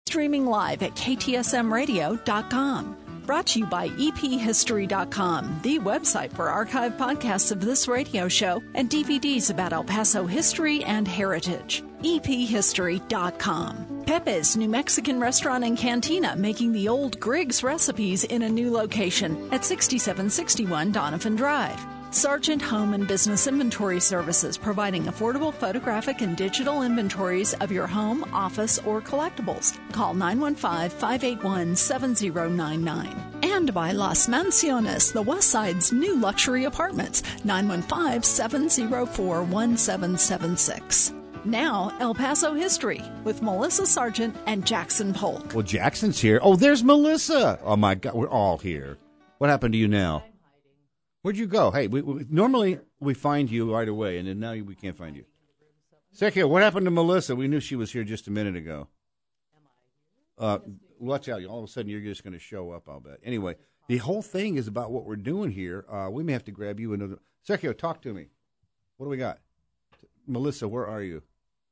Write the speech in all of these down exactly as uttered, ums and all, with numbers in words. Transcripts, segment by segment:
Streaming live at K T S M radio dot com. Brought to you by E P history dot com, the website for archive podcasts of this radio show and D V Ds about El Paso history and heritage. E P history dot com. Pepe's New Mexican Restaurant and Cantina, making the old Griggs recipes in a new location at sixty-seven sixty-one Donovan Drive. Sargent Home and Business Inventory Services, providing affordable photographic and digital inventories of your home, office, or collectibles. Call nine one five, five eight one, seven zero nine nine. And by Las Mansiones, the West Side's new luxury apartments, nine one five, seven zero four, one seven seven six. Now, El Paso History with Melissa Sargent and Jackson Polk. Well, Jackson's here. Oh, there's Melissa. Oh, my God, we're all here. What happened to you now? Where'd you go? Hey, we, we, normally we find you right away, and then now we can't find you. Sergio, what happened to Melissa? We knew she was here just a minute ago. Uh, watch out. All of a sudden, you're just going to show up, I'll bet. Anyway, the whole thing is about what we're doing here. Uh, we may have to grab you another. Sergio, talk to me. What do we got? Melissa, where are you?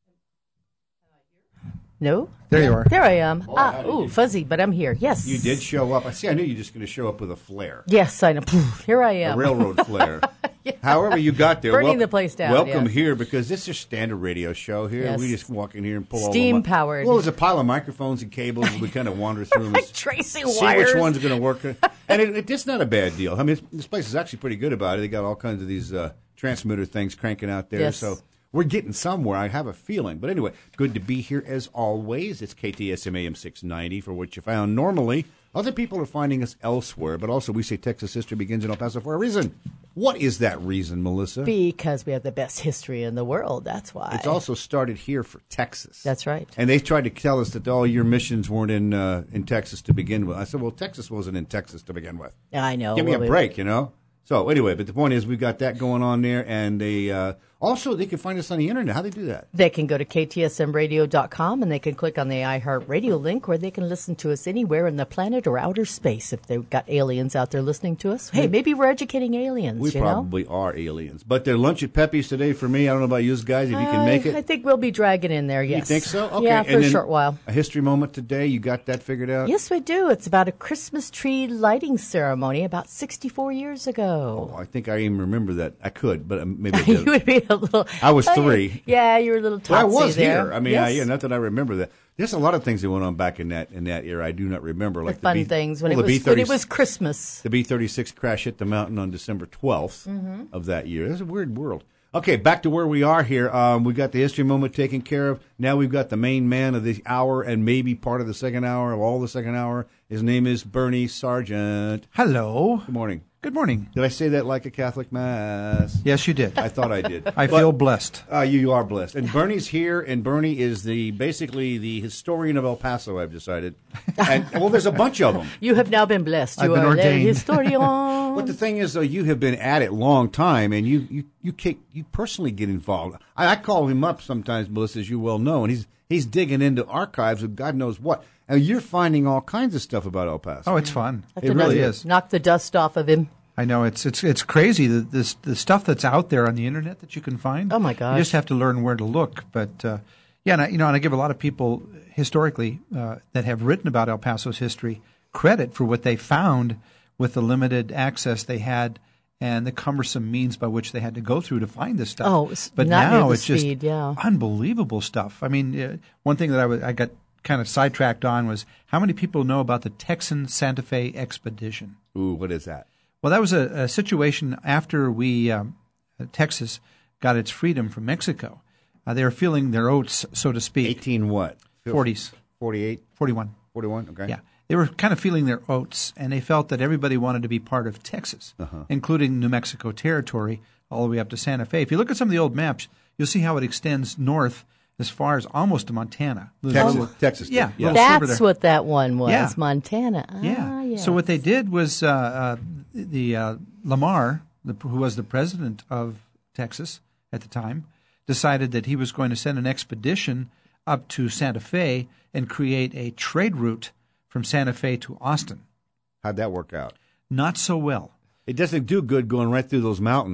No? There you are. There I am. Boy, ah, ooh, fuzzy, but I'm here. Yes. You did show up. I see. I knew you were just going to show up with a flare. Yes, I know. Poof, here I am. A railroad flare. Yeah. However you got there. Burning welcome, the place down. Welcome yes. here, because this is a standard radio show here. Yes. We just walk in here and pull Steam all the powered. Well, there's a pile of microphones and cables, and we kind of wander through them. Like tracing see wires. which one's going to work. And it, it, it's not a bad deal. I mean, it's, this place is actually pretty good about it. They got all kinds of these uh, transmitter things cranking out there. Yes. So we're getting somewhere, I have a feeling. But anyway, good to be here as always. It's K T S M A M six ninety for what you found normally. Other people are finding us elsewhere, but also we say Texas history begins in El Paso for a reason. What is that reason, Melissa? Because we have the best history in the world, that's why. It's also started here for Texas. That's right. And they tried to tell us that all your missions weren't in uh, in Texas to begin with. I said, well, Texas wasn't in Texas to begin with. I know. Give me well, a break, you know? So anyway, but the point is we've got that going on there, and they uh, also they can find us on the internet. How do they do that? They can go to K T S M radio dot com, and they can click on the iHeartRadio link, or they can listen to us anywhere in the planet or outer space if they've got aliens out there listening to us. Hey, maybe we're educating aliens, We you probably know? are aliens. But they're lunch at Pepe's today for me. I don't know about you guys, if you can make it. I think we'll be dragging in there, yes. You think so? Okay. Yeah, for and a then short while. A history moment today. You got that figured out? Yes, we do. It's about a Christmas tree lighting ceremony about sixty-four years ago. Oh, I think I even remember that. I could, but maybe I you didn't. would be a little... I was oh, three. Yeah, you were a little But I totsy was there. here. I mean, yes. I, yeah, not that I remember that. There's a lot of things that went on back in that in that era I do not remember. Like the fun the B, things when, well, it the was, B thirty, when it was Christmas. The B thirty-six crash hit the mountain on December twelfth Mm-hmm. of that year. It's a weird world. Okay, back to where we are here. Um, we got the history moment taken care of. Now we've got the main man of the hour and maybe part of the second hour, of all the second hour. His name is Bernie Sargent. Hello. Good morning. Good morning. Did I say that like a Catholic mass? Yes, you did. I thought I did. I But, feel blessed. Uh, you, you are blessed. And Bernie's here, and Bernie is the basically the historian of El Paso, I've decided. And well, there's a bunch of them. You have now been blessed. I've You been are ordained. a historian. But the thing is, though, you have been at it a long time, and you you you, kick, you personally get involved. I, I call him up sometimes, Melissa, as you well know, and he's he's digging into archives of God knows what. And you're finding all kinds of stuff about El Paso. Oh, it's fun. Have It to really knock- is. Knock the dust off of him. I know it's it's it's crazy the this the stuff that's out there on the internet that you can find. Oh, my gosh. You just have to learn where to look. But uh, yeah, and I, you know, and I give a lot of people historically uh, that have written about El Paso's history credit for what they found with the limited access they had and the cumbersome means by which they had to go through to find this stuff. Oh, it's but not near now the it's speed, just yeah. unbelievable stuff. I mean, uh, one thing that I was I got kind of sidetracked on was how many people know about the Texan Santa Fe expedition. Ooh, what is that? Well, that was a, a situation after we, um, Texas, got its freedom from Mexico. Uh, they were feeling their oats, so to speak. eighteen what? forties. forty-eight? forty-one. forty-one, okay. Yeah. They were kind of feeling their oats, and they felt that everybody wanted to be part of Texas, Uh-huh. including New Mexico territory, all the way up to Santa Fe. If you look at some of the old maps, you'll see how it extends north as far as almost to Montana. Texas, Little- Texas. Yeah. yeah. little sliver That's there. what that one was, Yeah. Montana. Yeah. Ah, yes. So what they did was uh, uh, the uh, Lamar, the, who was the president of Texas at the time, decided that he was going to send an expedition up to Santa Fe and create a trade route from Santa Fe to Austin. How'd that work out? Not so well. It doesn't do good going right through those mountains.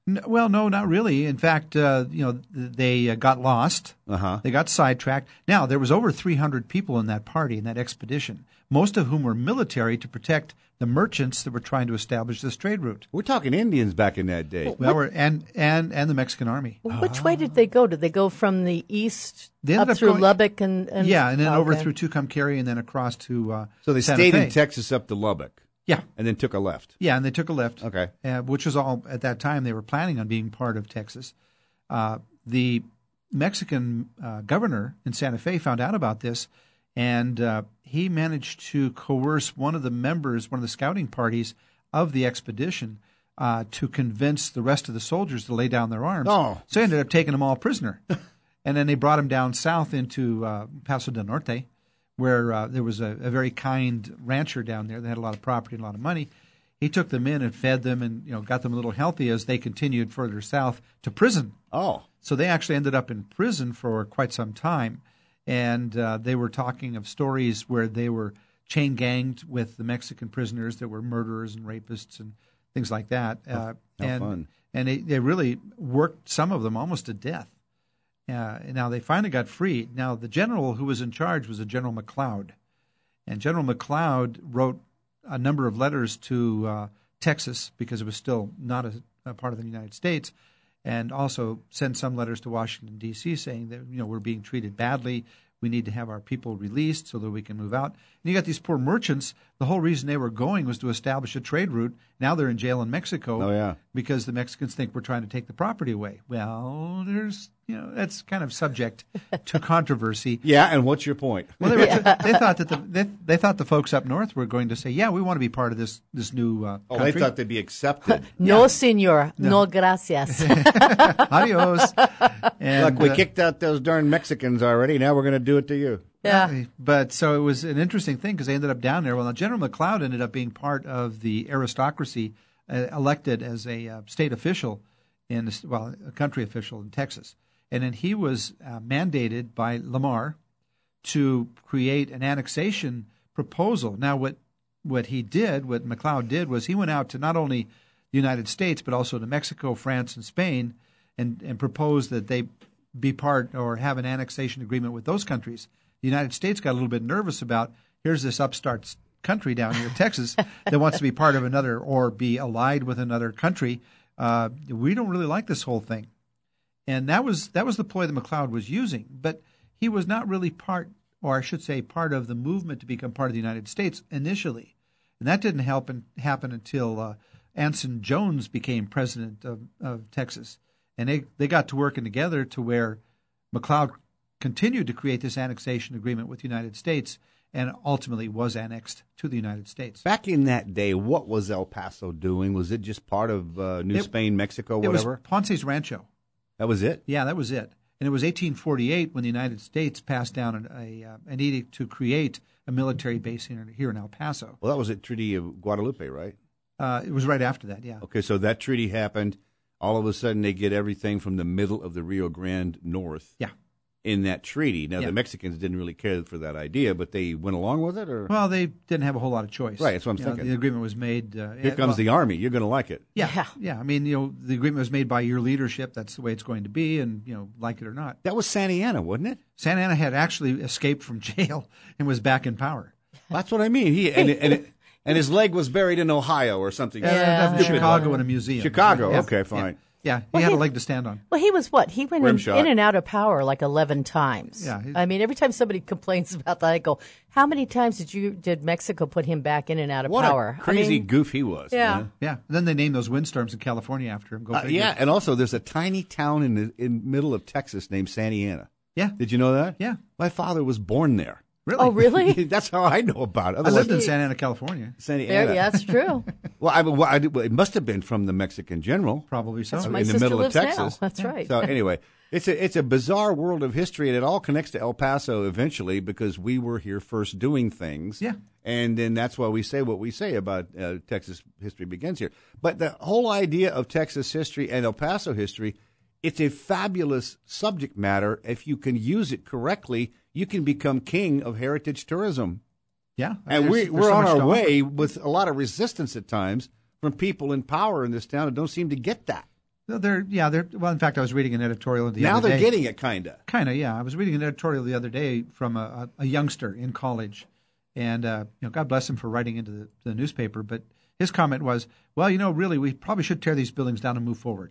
N- well, no, not really. In fact, uh, you know, they uh, got lost. Uh-huh. They got sidetracked. Now, there was over three hundred people in that party, in that expedition, most of whom were military to protect the merchants that were trying to establish this trade route. We're talking Indians back in that day. Well, we're, and, and, and the Mexican army. Well, which way did they go? Did they go from the east They up ended up through going- Lubbock and, and Yeah, and then oh, over okay. through Tucumcari and then across to uh, So they Santa stayed Fe. in Texas up to Lubbock Yeah, and then took a left. yeah, and they took a left. Okay. Uh, which was all, at that time, they were planning on being part of Texas. Uh, the Mexican uh, governor in Santa Fe found out about this, and uh, he managed to coerce one of the members, one of the scouting parties of the expedition, uh, to convince the rest of the soldiers to lay down their arms. Oh. So he ended up taking them all prisoner. And then they brought him down south into uh, Paso del Norte, where uh, there was a, a very kind rancher down there that had a lot of property and a lot of money. He took them in and fed them and, you know, got them a little healthy as they continued further south to prison. Oh. So they actually ended up in prison for quite some time. And uh, they were talking of stories where they were chain ganged with the Mexican prisoners that were murderers and rapists and things like that. Uh, How and fun. and they, they really worked some of them almost to death. Uh, now, they finally got freed. Now, the general who was in charge was a General McLeod. And General McLeod wrote a number of letters to uh, Texas because it was still not a, a part of the United States, and also sent some letters to Washington, D C saying that, you know, we're being treated badly. We need to have our people released so that we can move out. And you got these poor merchants. The whole reason they were going was to establish a trade route. Now they're in jail in Mexico. Oh, yeah. Because the Mexicans think we're trying to take the property away. Well, there's, you know, that's kind of subject to controversy. Yeah, and what's your point? Well, they, were, they thought that the they, they thought the folks up north were going to say, yeah, we want to be part of this this new uh, Oh, country. they thought they'd be accepted. No, senor. No, gracias. Adios. And, Look, we uh, kicked out those darn Mexicans already. Now we're going to do it to you. yeah. But so it was an interesting thing because they ended up down there. Well, now General McLeod ended up being part of the aristocracy, uh, elected as a uh, state official in the, well, a country official in Texas, and then he was uh, mandated by Lamar to create an annexation proposal. Now, what what he did, what McLeod did, was he went out to not only the United States but also to Mexico, France, and Spain, and and proposed that they be part or have an annexation agreement with those countries. The United States got a little bit nervous about, here's this upstart country down here, Texas, that wants to be part of another or be allied with another country. Uh, we don't really like this whole thing. And that was that was the ploy that McLeod was using. But he was not really part, or I should say, part of the movement to become part of the United States initially. And that didn't help and happen until uh, Anson Jones became president of, of Texas. And they, they got to working together to where McLeod continued to create this annexation agreement with the United States and ultimately was annexed to the United States. Back in that day, what was El Paso doing? Was it just part of uh, New It- Spain, Mexico, It was whatever? Ponce's Rancho. That was it? Yeah, that was it. And it was eighteen forty-eight when the United States passed down an, a, uh, an edict to create a military base here, here in El Paso. Well, that was at Treaty of Guadalupe, right? Uh, it was right after that, yeah. Okay, so that treaty happened. All of a sudden, they get everything from the middle of the Rio Grande north Yeah. in that treaty. Now, Yeah. the Mexicans didn't really care for that idea, but they went along with it? Or Well, they didn't have a whole lot of choice. Right, that's what I'm You know, thinking. the agreement was made. Uh, Here comes well, the Army. You're going to like it. Yeah, Yeah. yeah. I mean, you know, the agreement was made by your leadership. That's the way it's going to be, and, you know, like it or not. That was Santa Ana, wasn't it? Santa Ana had actually escaped from jail and was back in power. That's what I mean. He and and, it, and his leg was buried in Ohio or something. Yeah. Uh, Chicago in a museum. Chicago. Yeah. Okay, fine. Yeah, he Well, had he- a leg to stand on. Well, he was what? He went in, Rimshot. in and out of power like eleven times. Yeah, he- I mean, every time somebody complains about that, I go, how many times did you did Mexico put him back in and out of What power? a crazy I mean, goof he was. Yeah. man. Yeah, and then they named those windstorms in California after him. Go Uh, figure. yeah, and also there's a tiny town in the in middle of Texas named Santa Ana. Yeah. Did you know that? Yeah. My father was born there. Really? Oh, really? That's how I know about it. I Otherwise, lived in Santa Ana, California. Santa there, Ana. yeah, that's true. Well, I, well, I, well, it must have been from the Mexican general. Probably so. That's in where my the sister middle of lives now. Texas. That's right. So anyway, it's a it's a bizarre world of history, and it all connects to El Paso eventually because we were here first doing things. Yeah. And then that's why we say what we say about uh, Texas history begins here. But the whole idea of Texas history and El Paso history, it's a fabulous subject matter. If you can use it correctly, you can become king of heritage tourism. Yeah. And There's- we, there's we're so on much our to offer. way with a lot of resistance at times from people in power in this town that don't seem to get that. Well, they're yeah they're well. In fact, I was reading an editorial the Now other they're day. getting it, kind of. Kind of, yeah. I was reading an editorial the other day from a, a, a youngster in college, and uh, you know, God bless him for writing into the, the newspaper. But his comment was, "Well, you know, really, we probably should tear these buildings down and move forward."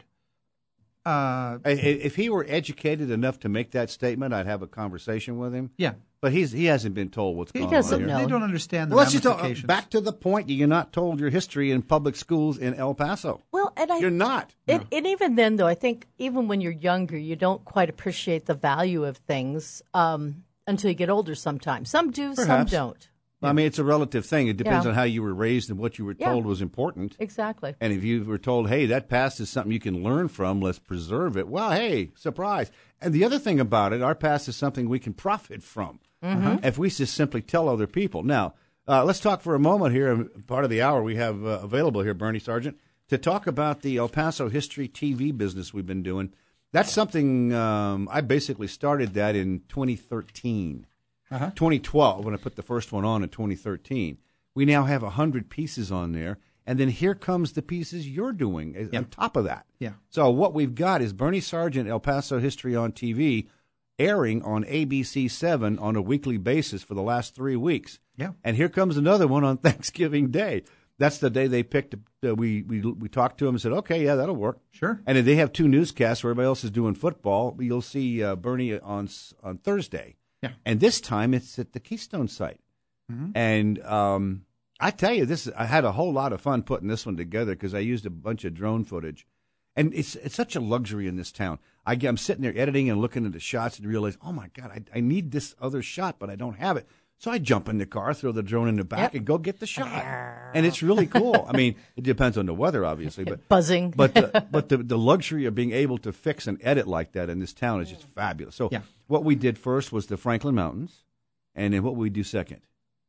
Uh, If he were educated enough to make that statement, I'd have a conversation with him. yeah, But he's he hasn't been told what's He going doesn't on here. know. they don't understand the Well, let's just talk, ramifications. back to the point. You're not told your history in public schools in El Paso. Well, and I You're not. It, and even then, though, I think even when you're younger, you don't quite appreciate the value of things um, until you get older sometimes. Some do, some Perhaps. don't. I mean, it's a relative thing. It depends Yeah. on how you were raised and what you were Yeah. told was important. Exactly. And if you were told, hey, that past is something you can learn from, let's preserve it, well, hey, surprise. And the other thing about it, our past is something we can profit from if we just simply tell other people. Now, uh, let's talk for a moment here, part of the hour we have uh, available here, Bernie Sargent, to talk about the El Paso History T V business we've been doing. That's something, um, I basically started that in twenty thirteen. Uh-huh. twenty twelve, when I put the first one on in twenty thirteen. We now have one hundred pieces on there, and then here comes the pieces you're doing as- on top of that. Yeah. So what we've got is Bernie Sargent, El Paso History on T V, airing on A B C seven on a weekly basis for the last three weeks. Yeah. And here comes another one on Thanksgiving Day. That's the day they picked. Uh, we, we we talked to them and said, okay, yeah, that'll work. Sure. And if they have two newscasts where everybody else is doing football, you'll see uh, Bernie on on Thursday. Yeah. And this time it's at the Keystone site. Mm-hmm. And um, I tell you, this I had a whole lot of fun putting this one together because I used a bunch of drone footage. And it's it's such a luxury in this town. I, I'm sitting there editing and looking at the shots and realize, oh, my God, I, I need this other shot, but I don't have it. So I jump in the car, throw the drone in the back, Yep. and go get the shot. And it's really cool. I mean, it depends on the weather, obviously. but Buzzing. But the, but the, the luxury of being able to fix and edit like that in this town is just fabulous. So Yeah. what we did first was the Franklin Mountains, and then what we do second?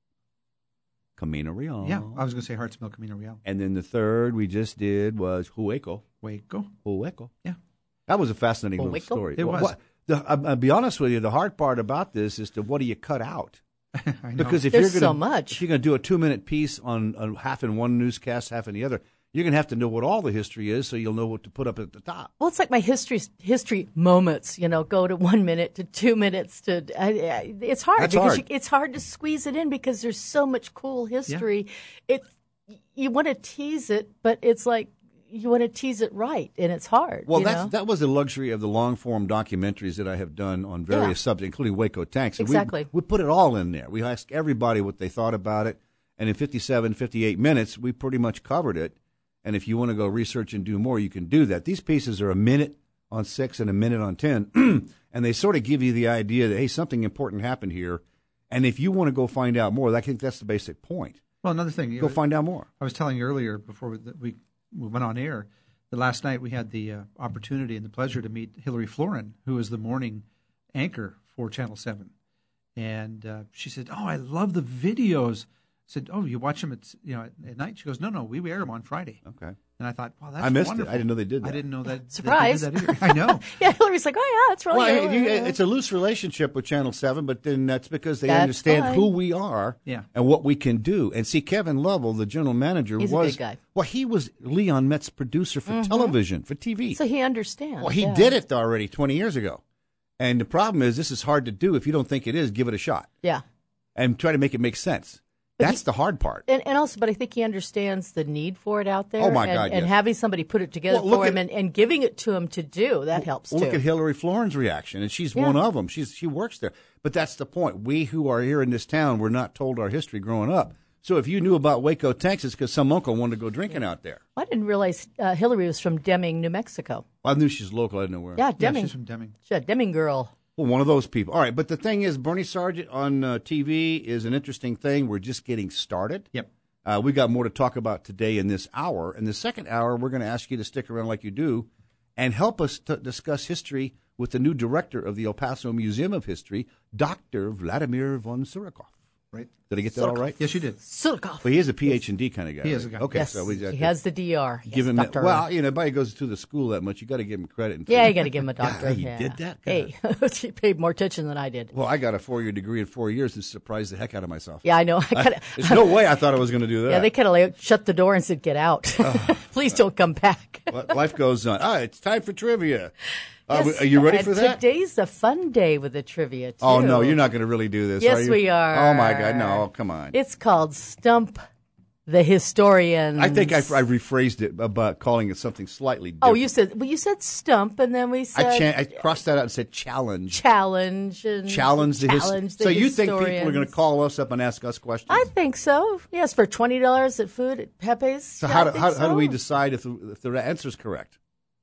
Camino Real. Yeah, I was going to say Hartsmill, Camino Real. And then the third we just did was Hueco. Waco. Hueco. Yeah. That was a fascinating little Hueco? story. It was. What, the, I'll be honest with you, the hard part about this is to what do you cut out? I know. Because if There's you're gonna, so much. if you're going to do a two-minute piece on, on half in one newscast, half in the other, you're going to have to know what all the history is so you'll know what to put up at the top. Well, it's like my history history moments. You know, go to one minute to two minutes to. I, I, it's hard That's because hard. You, it's hard to squeeze it in because there's so much cool history. It you want to tease it, but it's like you want to tease it right, and it's hard. Well, you that's, know? that was the luxury of the long-form documentaries that I have done on various Yeah. subjects, including Waco Tanks. And Exactly. We, we put it all in there. We asked everybody what they thought about it, and in fifty-seven, fifty-eight minutes, we pretty much covered it. And if you want to go research and do more, you can do that. These pieces are a minute on six and a minute on ten, and they sort of give you the idea that, hey, something important happened here. And if you want to go find out more, I think that's the basic point. Well, another thing. you Go know, find out more. I was telling you earlier before we, we, we went on air that last night we had the uh, opportunity and the pleasure to meet Hillary Florin, who is the morning anchor for Channel seven. And uh, she said, oh, I love the videos. I said, oh, you watch them at, you know, at, at night? She goes, no, no, we air them on Friday. Okay. And I thought, wow, that's I missed it. wonderful. I didn't know they did that. I didn't know that. Surprise. That they did that either. I know. Yeah, Hillary's like, oh yeah, it's really. Well, good. you- it's a loose relationship with Channel seven, but then that's because they That's understand fine. who we are Yeah. and what we can do. And see, Kevin Lovell, the general manager, He's a was good guy. well, he was Leon Met's producer for television, for T V. So he understands. well, he yeah. did it already twenty years ago. And the problem is, this is hard to do. If you don't think it is, give it a shot Yeah. and try to make it make sense. But That's he- the hard part. And, and also, but I think he understands the need for it out there. Oh, my and, God, And yes. having somebody put it together Well, look for him at- and, and giving it to him to do, that helps Well, too. look at Hillary Florin's reaction, and she's Yeah. one of them. She's she works there, but that's the point. We who are here in this town were not told our history growing up. So if you knew about Waco, Texas, because some uncle wanted to go drinking out there. I didn't realize uh, Hillary was from Deming, New Mexico. I knew she's local. I didn't know where. Yeah, Yeah, Deming. she's from Deming. She's a Deming girl. Well, one of those people. All right, but the thing is, Bernie Sargent on uh, T V is an interesting thing. We're just getting started. Yep. Uh, we got more to talk about today in this hour. In the second hour, we're going to ask you to stick around like you do and help us to discuss history with the new director of the El Paso Museum of History, Doctor Vladimir von Surikov. Right. Did I get that all right? Yes, you did. Surikov. Well, he is a P H D kind of guy. He is right? a guy. Okay, Yes, so we got he to has the D R. give Yes, him doctor. that. Well, you know, nobody goes to the school that much. You got to give him credit. And Yeah, you got to give him a doctorate. he yeah. did that? Hey, he paid more attention than I did. Well, I got a four-year degree in four years and surprised the heck out of myself. Yeah, I know. I kinda, There's no way I thought I was going to do that. yeah, they kind of like shut the door and said, "Get out! Please don't come back." But life goes on. Ah, it's time for trivia. Uh, Yes, are you ready and for that? Today's a fun day with the trivia, too. Oh, no, you're not going to really do this, Yes, are you? we are. Oh, my God, no, come on. It's called Stump the Historian. I think I, I rephrased it about calling it something slightly different. Oh, you said well. You said stump, and then we said I, cha- I crossed that out and said challenge. challenge and Challenge the, his- challenge the So you think people are historians. going to call us up and ask us questions? I think so. Yes, for twenty dollars at food at Pepe's. so Yeah, how I do, think how, so. how do we decide if the, if the answer is correct?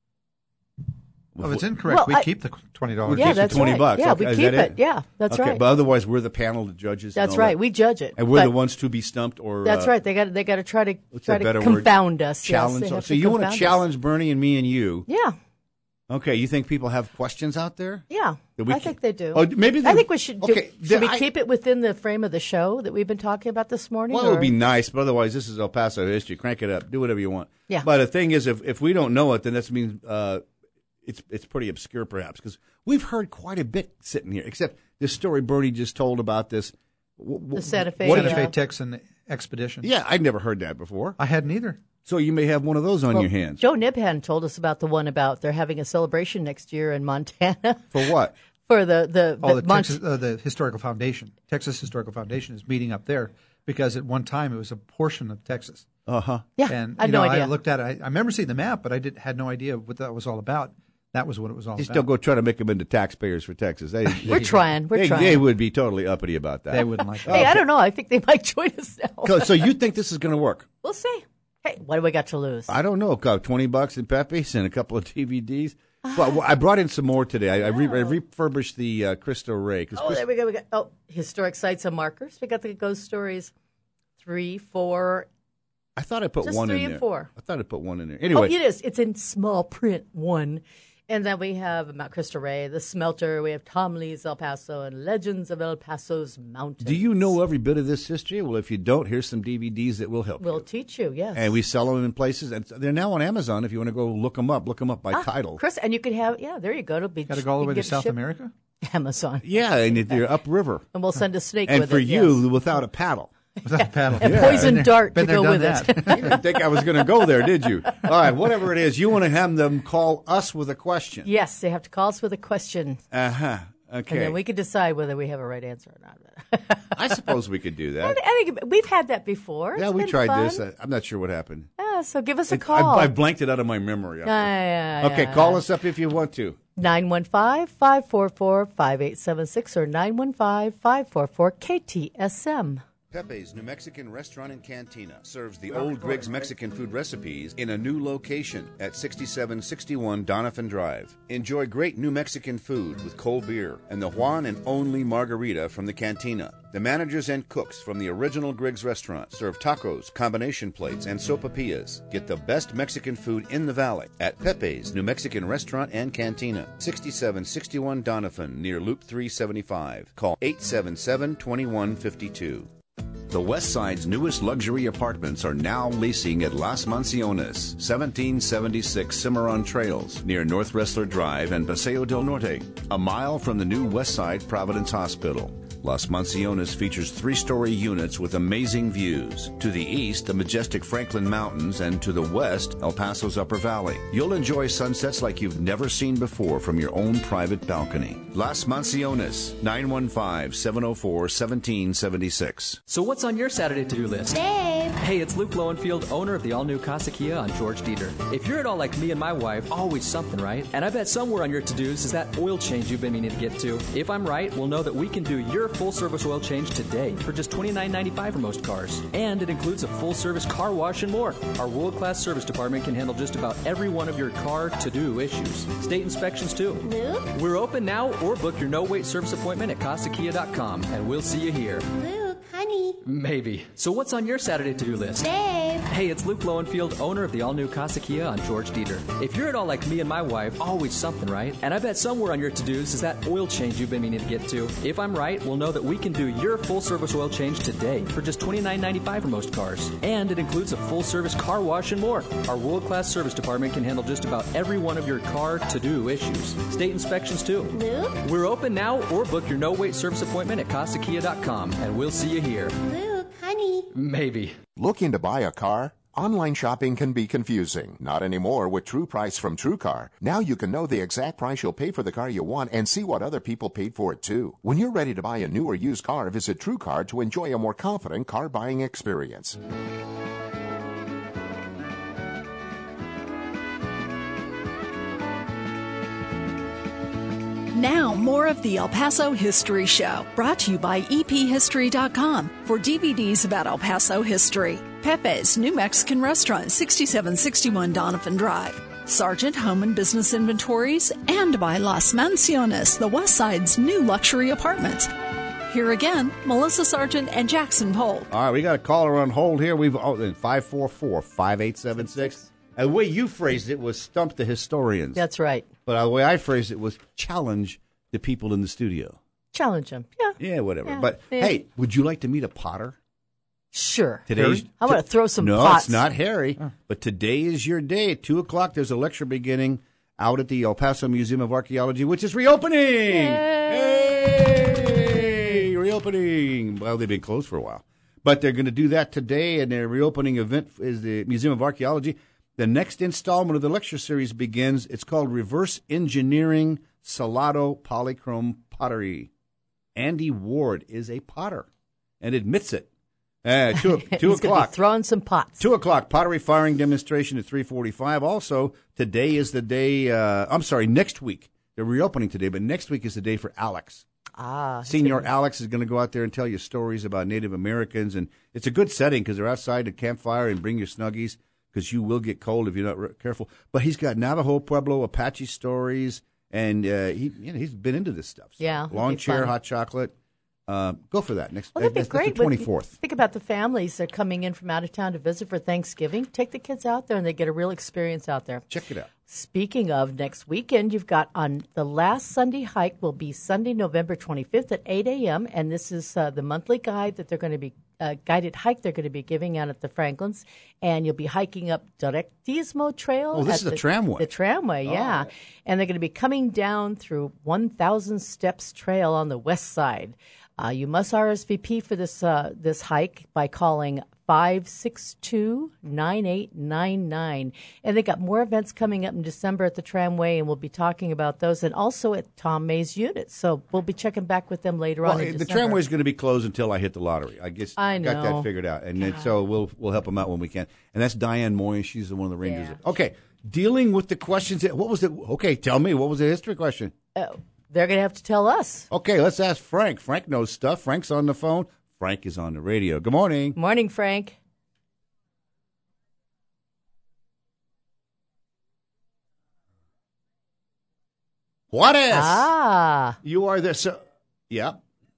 Oh, it's incorrect. Well, we I- keep the twenty dollars. Yeah, keep the that's twenty right. bucks. Yeah, Okay, we is keep that it. Yeah, that's okay, right. but otherwise we're the panel of judges. and That's all right. that. We judge it, and we're but the ones to be stumped or That's uh, right. They got they got to try to what's try a to better word? confound us. Challenge. Yes, they have so to you want to confound us. challenge Bernie and me and you? Yeah, Okay, you think people have questions out there? yeah. That we I can- think they do. Oh, maybe they- I think we should. Do, okay, should then we I- keep it within the frame of the show that we've been talking about this morning? Well, it would or- be nice, but otherwise, this is El Paso history. Crank it up. Do whatever you want. Yeah. But the thing is, if if we don't know it, then that means uh, it's it's pretty obscure, perhaps, because we've heard quite a bit sitting here. Except this story Bernie just told about this. w- w- The Santa Fe, what uh, did Santa you- Fe Texan expedition. Yeah, I'd never heard that before. I hadn't either. So you may have one of those on Well, your hands. Joe Nibhan told us about the one about they're having a celebration next year in Montana For what? for the the, Oh, the, the Mont- Texas, uh, the Historical Foundation, Texas Historical Foundation, is meeting up there because at one time it was a portion of Texas. Uh huh. Yeah, And I had you no know, idea. I looked at it. I, I remember seeing the map, but I did had no idea what that was all about. That was what it was all Just about. don't go try to make them into taxpayers for Texas. They, We're trying. We're they, trying. they would be totally uppity about that. They wouldn't like that. Hey, I don't know. I think they might join us now. So- So you think this is going to work? We'll see. Hey, what do we got to lose? I don't know. Got twenty bucks in Pepe's and a couple of D V Ds. But I brought in some more today. I, I, re- I refurbished the uh, Cristo Rey. 'cause Oh, Chris- there we go. We got oh, historic sites and markers. We got the ghost stories, three, four. I thought I put Just one three in and there. four. I thought I put one in there. Oh, Anyway, it is. It's in small print. One. And then we have Mount Cristo Rey, the Smelter. We have Tom Lee's El Paso and Legends of El Paso's Mountains. do you know every bit of this history? Well, if you don't, here's some D V Ds that will help We'll you. teach you. Yes. And we sell them in places, and they're now on Amazon. If you want to go look them up, look them up by Ah, title. Chris, and you can have yeah. There you go. It'll be Got to go all the you way can to get South shipped- America? Amazon. Yeah, and they're upriver. And we'll send a snake And with for it. you, yes. without a paddle. Without a paddle. And Yeah. poison Been there- dart been to there, go done with that. it. You didn't think I was going to go there, did you? All right, whatever it is, you want to have them call us with a question. Yes, they have to call us with a question, Uh huh. Okay. and then we can decide whether we have a right answer or not. I suppose we could do that. I think we've had that before. Yeah, It's we been tried fun. this. I, I'm not sure what happened. Yeah, so give us a It- call. I, I blanked it out of my memory. Yeah, yeah, Okay, yeah. call us up if you want to. nine one five, five four four, five eight seven six or nine one five, five four four, K T S M. Pepe's New Mexican Restaurant and Cantina serves the old Griggs Mexican food recipes in a new location at sixty-seven sixty-one Donovan Drive. Enjoy great New Mexican food with cold beer and the one and only margarita from the cantina. The managers and cooks from the original Griggs restaurant serve tacos, combination plates, and sopapillas. Get the best Mexican food in the valley at Pepe's New Mexican Restaurant and Cantina, sixty-seven sixty-one Donovan near Loop three seventy-five. Call eight seven seven, two one five two. The West Side's newest luxury apartments are now leasing at Las Mansiones, seventeen seventy-six Cimarron Trails, near North Wrestler Drive and Paseo del Norte, a mile from the new West Side Providence Hospital. Las Mansiones features three-story units with amazing views. To the east, the majestic Franklin Mountains, and to the west, El Paso's Upper Valley. You'll enjoy sunsets like you've never seen before from your own private balcony. Las Mansiones, nine one five, seven oh four, one seven seven six. So what's on your Saturday to-do list? Dave! Hey, it's Luke Lowenfield, owner of the all-new Casa Kia on George Dieter. If you're at all like me and my wife, always something, right? And I bet somewhere on your to-dos is that oil change you've been meaning to get to. If I'm right, we'll know that we can do your full-service oil change today for just twenty-nine ninety-five for most cars. And it includes a full-service car wash and more. Our world-class service department can handle just about every one of your car to-do issues. State inspections, too. Luke? We're open now, or book your no-wait service appointment at casa kia dot com, and we'll see you here. Luke, hi, honey. Maybe. So what's on your Saturday to-do list? Babe. Hey, it's Luke Lowenfield, owner of the all-new Casa Kia on George Dieter. If you're at all like me and my wife, always something, right? And I bet somewhere on your to-dos is that oil change you've been meaning to get to. If I'm right, we'll know that we can do your full-service oil change today for just twenty-nine ninety-five for most cars. And it includes a full-service car wash and more. Our world-class service department can handle just about every one of your car to-do issues. State inspections, too. Luke? We're open now, or book your no-wait service appointment at casa kia dot com, and we'll see you here. Luke, honey. Maybe. Looking to buy a car? Online shopping can be confusing. Not anymore with True Price from TrueCar. Now you can know the exact price you'll pay for the car you want and see what other people paid for it too. When you're ready to buy a new or used car, visit TrueCar to enjoy a more confident car buying experience. Now, more of the El Paso History Show, brought to you by E P history dot com for D V Ds about El Paso history. Pepe's New Mexican Restaurant, sixty-seven sixty-one Donovan Drive. Sargent Home and Business Inventories, and by Las Mansiones, the West Side's new luxury apartments. Here again, Melissa Sargent and Jackson Pohl. All right, we got a caller on hold here. We've oh, five four four, five eight seven six. And the way you phrased it was stump the historians. That's right. But the way I phrased it was challenge the people in the studio. Challenge them. Yeah. Yeah, whatever. Yeah, but, yeah. hey, would you like to meet a potter? Sure. Today's, I want to throw some no, pots. it's not Harry. But today is your day. At two o'clock, there's a lecture beginning out at the El Paso Museum of Archaeology, which is reopening. Yay! Yay! Reopening. Well, they've been closed for a while. But they're going to do that today, and their reopening event is the Museum of Archaeology. The next installment of the lecture series begins. It's called Reverse Engineering Salado Polychrome Pottery. Andy Ward is a potter and admits it. Uh, two two He's o'clock. Be throwing some pots. Two o'clock. Pottery firing demonstration at three forty-five. Also, today is the day. Uh, I'm sorry. Next week they're reopening today, but next week is the day for Alex. Ah, Senior Alex is going to go out there and tell you stories about Native Americans, and it's a good setting because they're outside the campfire and bring your Snuggies, because you will get cold if you're not re- careful. But he's got Navajo, Pueblo, Apache stories, and uh, he, you know, he's been into this stuff. So Yeah, Lawn it'd be chair, fun. hot chocolate. Uh, go for that. Next, Well, that'd be that's, great. That's the twenty-fourth. Think about the families that are coming in from out of town to visit for Thanksgiving. Take the kids out there, and they get a real experience out there. Check it out. Speaking of next weekend, you've got on the last Sunday hike will be Sunday, November twenty-fifth at eight a.m., and this is uh, the monthly guide that they're going to be uh, guided hike they're going to be giving out at the Franklins, and you'll be hiking up Directismo Trail. Oh, this at is the the tramway. The tramway, yeah. Oh. And they're going to be coming down through one thousand Steps Trail on the west side. Uh, you must R S V P for this uh, this hike by calling five six two, nine eight nine nine. And they got more events coming up in December at the tramway, and we'll be talking about those, and also at Tom May's unit. So we'll be checking back with them later Well, on in the December. tramway is going to be closed until I hit the lottery. I guess I got know. that figured out, and then, so we'll we'll help them out when we can. And that's Diane Moy. She's one of the rangers. Yeah. Okay, dealing with the questions. That, what was it? Okay, tell me, what was the history question? Oh, they're going to have to tell us. Okay, let's ask Frank. Frank knows stuff. Frank's on the phone. Frank is on the radio. Good morning. Morning, Frank. What is? Ah. You are the so. Yeah.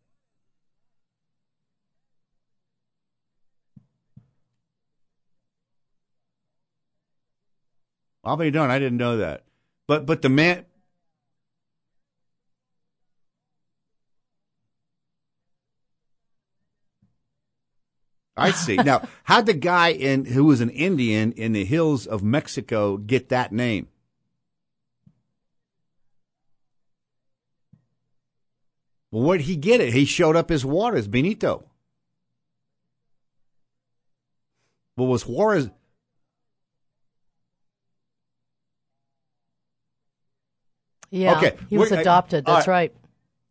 I'll be darned. I didn't know that. But but the man. I see. Now, how'd the guy in who was an Indian in the hills of Mexico get that name? Well, where'd he get it? He showed up as Juarez, Benito. Well, was Juarez? Yeah, Okay, he was we're- adopted. all That's right. right.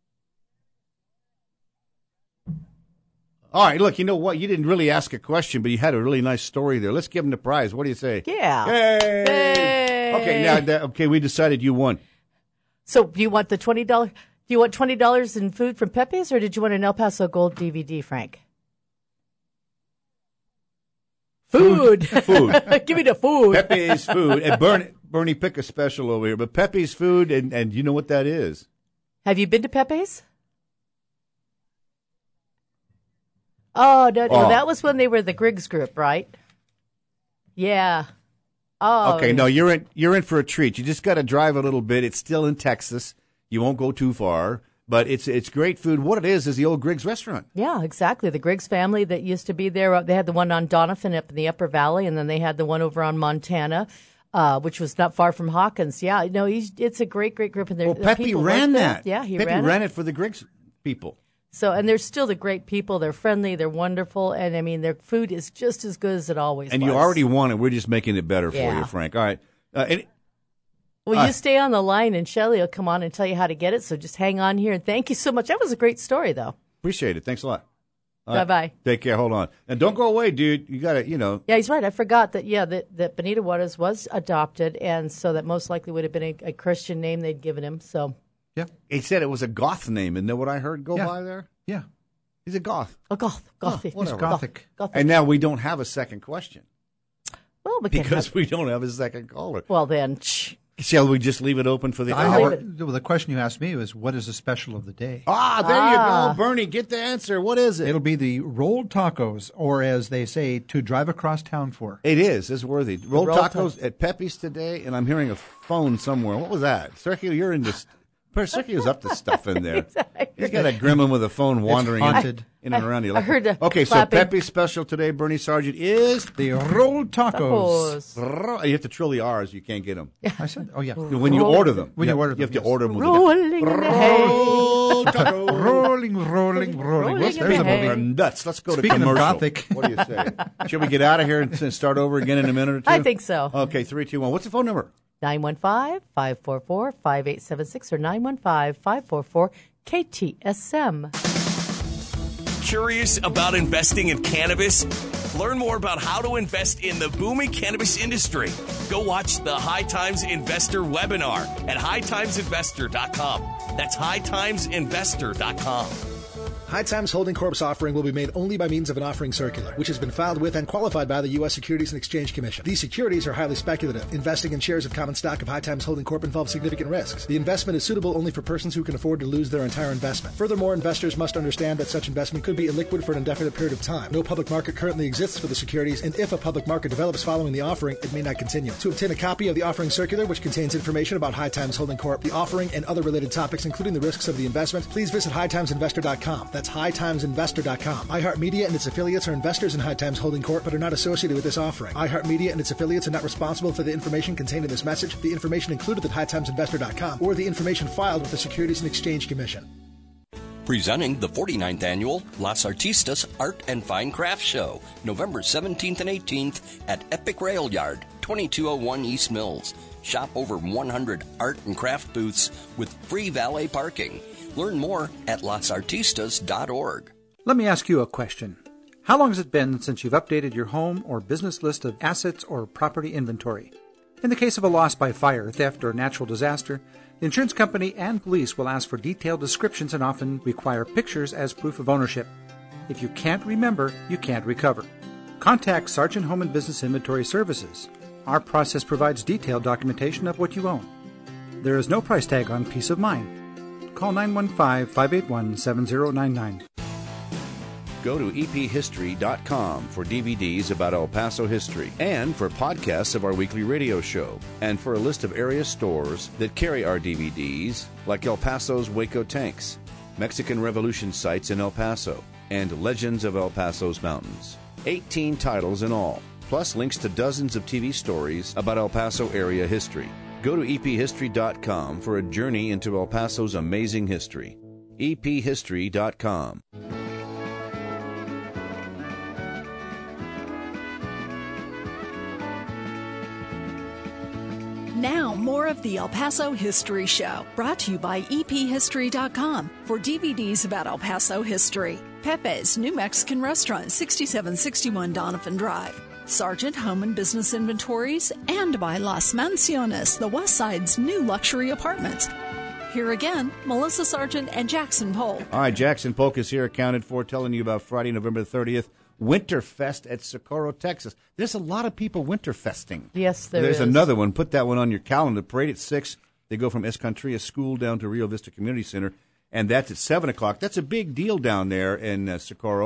All right, look, you know what? You didn't really ask a question, but you had a really nice story there. Let's give him the prize. What do you say? Yeah. Yay! Yay! Okay, now, that, okay, we decided you won. So, do you want the twenty dollars? Do you want twenty dollars in food from Pepe's, or did you want an El Paso Gold D V D, Frank? Food. Food. Give me the food. Pepe's Food. And Bernie, Bernie pick a special over here, but Pepe's Food, and, and you know what that is? Have you been to Pepe's? Oh, no, no, Oh. that was when they were the Griggs Group, right? Yeah. Oh. Okay, no, you're in you're in for a treat. You just got to drive a little bit. It's still in Texas. You won't go too far, but it's it's great food. What it is is the old Griggs restaurant. Yeah, exactly. The Griggs family that used to be there, they had the one on Donovan up in the Upper Valley, and then they had the one over on Montana, uh, which was not far from Hawkins. Yeah, no, he's, it's a great, great group. And Well, Pepe ran that. Yeah, he Pepe ran, ran it. it for the Griggs people. So, and they're still the great people. They're friendly. They're wonderful. And, I mean, their food is just as good as it always And was. you already won it. We're just making it better for Yeah. you, Frank. All right. Uh, and, Well, Uh, you stay on the line, and Shelley will come on and tell you how to get it. So just hang on here. And thank you so much. That was a great story, though. appreciate it. Thanks a lot. All right. Bye-bye. Take care. Hold on. And don't go away, dude. You got to, you know. Yeah, he's right. I forgot that, yeah, that, that Benito Juarez was adopted, and so that most likely would have been a, a Christian name they'd given him. So, Yeah. He said it was a goth name. Isn't that what I heard go Yeah. by there? Yeah. He's a goth. oh, goth, gothic. whatever. It's Gothic. Goth, And now we don't have a second question well, we can because have, we don't have a second caller. well, then, shh. Shall we just leave it open for the I hour? have, well, the question you asked me was, what is the special of the day? Ah, there Ah. you go. Bernie, get the answer. What is it? It'll be the rolled tacos, or as they say, to drive across town for. It is. It's worthy. Rolled rolled tacos at Pepe's today, and I'm hearing a phone somewhere. What was that? Sergio, you're into... Sergio's up to stuff in there. Exactly. He's got a gremlin with a phone wandering in, haunted. in and around you. I heard a Okay, so clapping. Pepe's special today, Bernie Sargent, is... The rolled tacos. Tacos. You have to trill the R's. You can't get them. I said, oh, yeah. When you order them. When you order You have them, to yes. order them with Rolling in the hay. Rolled tacos. Rolling, rolling, rolling. Rolling What's in there's the a hay. We're movie. nuts. Let's go Speaking to of commercial. Gothic. What do you say? Should we get out of here and start over again in a minute or two? I think so. Okay, three, two, one. What's the phone number? nine one five, five four four, five eight seven six or nine one five, five four four, K T S M. Curious about investing in cannabis? Learn more about how to invest in the booming cannabis industry. Go watch the High Times Investor webinar at high times investor dot com. That's high times investor dot com. High Times Holding Corp's offering will be made only by means of an offering circular, which has been filed with and qualified by the U S Securities and Exchange Commission. These securities are highly speculative. Investing in shares of common stock of High Times Holding Corp involves significant risks. The investment is suitable only for persons who can afford to lose their entire investment. Furthermore, investors must understand that such investment could be illiquid for an indefinite period of time. No public market currently exists for the securities, and if a public market develops following the offering, it may not continue. To obtain a copy of the offering circular, which contains information about High Times Holding Corp, the offering, and other related topics, including the risks of the investment, please visit high times investor dot com. That's high times investor dot com. iHeartMedia and its affiliates are investors in High Times Holding Corp, but are not associated with this offering. iHeartMedia and its affiliates are not responsible for the information contained in this message, the information included at high times investor dot com, or the information filed with the Securities and Exchange Commission. Presenting the forty-ninth Annual Las Artistas Art and Fine Crafts Show, November seventeenth and eighteenth at Epic Rail Yard, twenty-two oh one East Mills. Shop over one hundred art and craft booths with free valet parking. Learn more at las artistas dot org. Let me ask you a question. How long has it been since you've updated your home or business list of assets or property inventory? In the case of a loss by fire, theft, or natural disaster, the insurance company and police will ask for detailed descriptions and often require pictures as proof of ownership. If you can't remember, you can't recover. Contact Sargent Home and Business Inventory Services. Our process provides detailed documentation of what you own. There is no price tag on peace of mind. Call nine one five, five eight one, seven zero nine nine. Go to e p history dot com for D V Ds about El Paso history and for podcasts of our weekly radio show and for a list of area stores that carry our D V Ds like El Paso's Waco Tanks, Mexican Revolution sites in El Paso, and Legends of El Paso's Mountains. eighteen titles in all, plus links to dozens of T V stories about El Paso area history. Go to e p history dot com for a journey into El Paso's amazing history. e p history dot com. Now, more of the El Paso History Show, brought to you by e p history dot com for D V Ds about El Paso history. Pepe's New Mexican Restaurant, sixty-seven sixty-one Donovan Drive. Sargent Home and Business Inventories, and by Las Mansiones, the West Side's new luxury apartments. Here again, Melissa Sargent and Jackson Polk. All right, Jackson Polk is here, accounted for, telling you about Friday, November thirtieth, Winterfest at Socorro, Texas. There's a lot of people winterfesting. Yes, there There's is. another one. Put that one on your calendar. Parade at six. They go from Escantria School down to Rio Vista Community Center, and that's at seven o'clock. That's a big deal down there in uh, Socorro.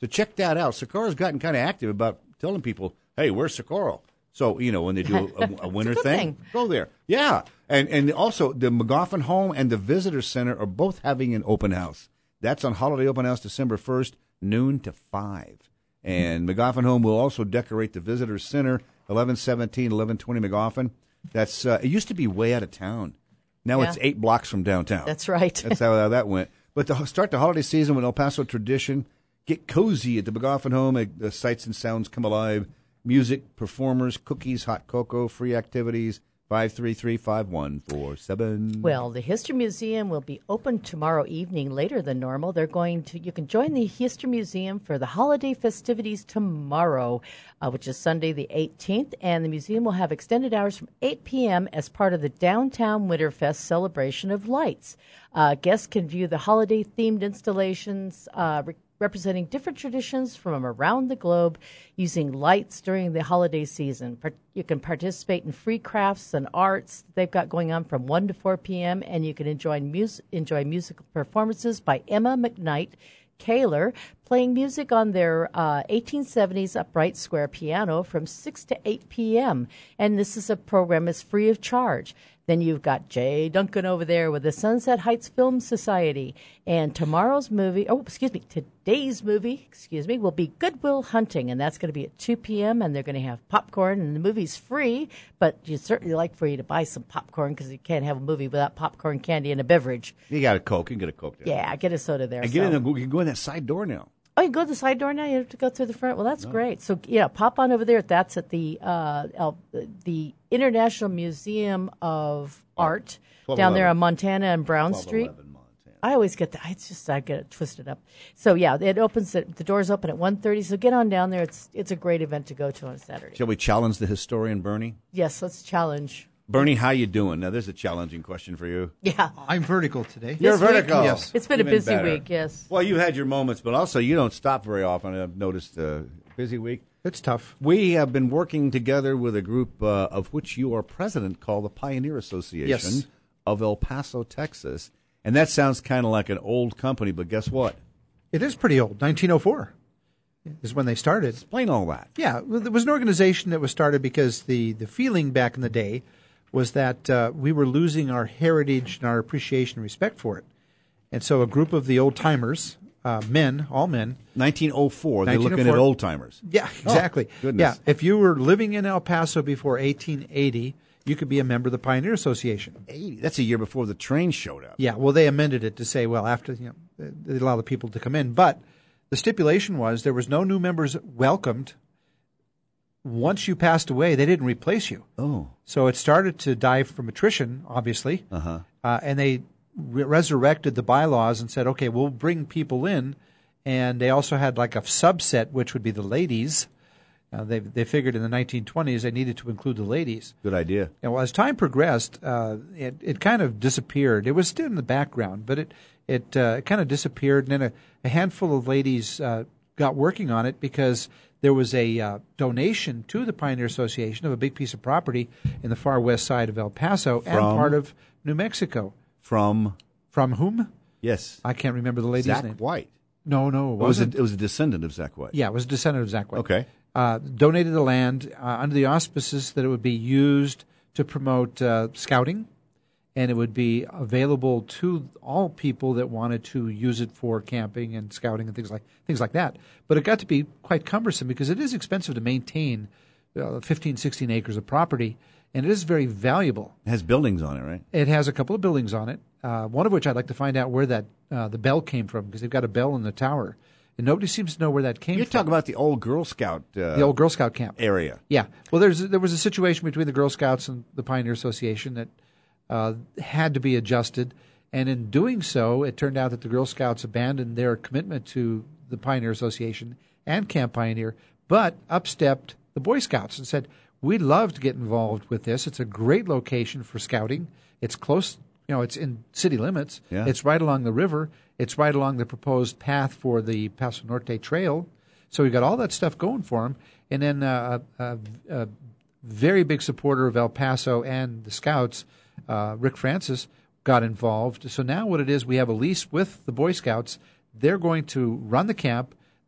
So check that out. Socorro's gotten kind of active about telling people, hey, where's Socorro? So, you know, when they do a, a winter thing, thing, go there. Yeah. And and also, the McGoffin Home and the Visitor Center are both having an open house. That's on Holiday Open House December first, noon to five. And McGoffin Home will also decorate the Visitor Center, eleven seventeen, eleven twenty McGoffin. That's uh, it used to be way out of town. Now yeah. it's eight blocks from downtown. That's right. That's how, how that went. But to start the holiday season with El Paso tradition, get cozy at the McGoffin Home. The sights and sounds come alive. Music, performers, cookies, hot cocoa, free activities. five three three, five one four seven. Well, the History Museum will be open tomorrow evening later than normal. They're going to, you can join the History Museum for the holiday festivities tomorrow, uh, which is Sunday the eighteenth, and the museum will have extended hours from eight p.m. as part of the Downtown Winterfest celebration of lights. Uh, guests can view the holiday-themed installations uh, re- representing different traditions from around the globe using lights during the holiday season. You can participate in free crafts and arts they've got going on from one to four p.m., and you can enjoy, mus- enjoy musical performances by Emma McKnight Kaler, playing music on their uh, eighteen seventies upright square piano from six to eight p.m. And this is a program that's free of charge. Then you've got Jay Duncan over there with the Sunset Heights Film Society. And tomorrow's movie, oh, excuse me, today's movie, excuse me, will be Good Will Hunting. And that's going to be at two p.m. And they're going to have popcorn. And the movie's free, but you'd certainly like for you to buy some popcorn because you can't have a movie without popcorn, candy, and a beverage. You got a Coke. You can get a Coke there. Yeah, get a soda there. And so. get in the, you can go in that side door now. Oh, you go to the side door now? You have to go through the front? Well, that's no. great. So, yeah, pop on over there. That's at the uh, El, the International Museum of Art down there on Montana and Brown Street. I always get that. It's just I get it twisted up. So, yeah, it opens at, the doors open at one thirty. So get on down there. It's it's a great event to go to on Saturday. Shall we challenge the historian, Bernie? Yes, let's challenge. Bernie, how you doing? Now, there's a challenging question for you. Yeah. I'm vertical today. You're this vertical. Week, yes. It's been Even a busy better. week, yes. Well, you had your moments, but also you don't stop very often. I've noticed a busy week. It's tough. We have been working together with a group uh, of which you are president called the Pioneer Association yes. of El Paso, Texas. And that sounds kind of like an old company, but guess what? It is pretty old. nineteen oh four is when they started. Explain all that. Yeah, well, there was an organization that was started because the, the feeling back in the day was that uh, we were losing our heritage and our appreciation and respect for it. And so a group of the old-timers, uh, men, all men. nineteen oh four, they're looking nineteen oh four at old-timers. Yeah, exactly. Oh, goodness. Yeah, if you were living in El Paso before eighteen eighty, you could be a member of the Pioneer Association. eighty That's a year before the train showed up. Yeah, well, they amended it to say, well, after, you know, they allow the people to come in. But the stipulation was there was no new members welcomed. Once you passed away, they didn't replace you. Oh. So it started to die from attrition, obviously. Uh-huh. Uh, and they re- resurrected the bylaws and said, okay, we'll bring people in. And they also had like a subset, which would be the ladies. Uh, they they figured in the nineteen twenties they needed to include the ladies. Good idea. And well, as time progressed, uh, it, it kind of disappeared. It was still in the background, but it, it, uh, it kind of disappeared. And then a, a handful of ladies uh, got working on it because there was a uh, donation to the Pioneer Association of a big piece of property in the far west side of El Paso From? and part of New Mexico. From? From whom? Yes. I can't remember the lady's Zach name. White. No, no, it It was, a, wasn't. it was a descendant of Zach White. Yeah, it was a descendant of Zach White. Okay. Uh, donated the land uh, under the auspices that it would be used to promote uh, scouting, and it would be available to all people that wanted to use it for camping and scouting and things like things like that. But it got to be quite cumbersome because it is expensive to maintain uh, fifteen, sixteen acres of property, and it is very valuable. It has buildings on it, right? It has a couple of buildings on it, uh, one of which I'd like to find out where that uh, the bell came from because they've got a bell in the tower. And nobody seems to know where that came You're from. You're talking about the old Girl Scout uh, the old Girl Scout camp area. Yeah. Well, there's there was a situation between the Girl Scouts and the Pioneer Association that uh, had to be adjusted, and in doing so, it turned out that the Girl Scouts abandoned their commitment to the Pioneer Association and Camp Pioneer, but upstepped the Boy Scouts and said, "We'd love to get involved with this. It's a great location for scouting. It's close." You know, it's in city limits. Yeah. It's right along the river. It's right along the proposed path for the Paso Norte Trail. So we've got all that stuff going for him. And then uh, a, a very big supporter of El Paso and the Scouts, uh, Rick Francis, got involved. So now what it is, we have a lease with the Boy Scouts. They're going to run the camp.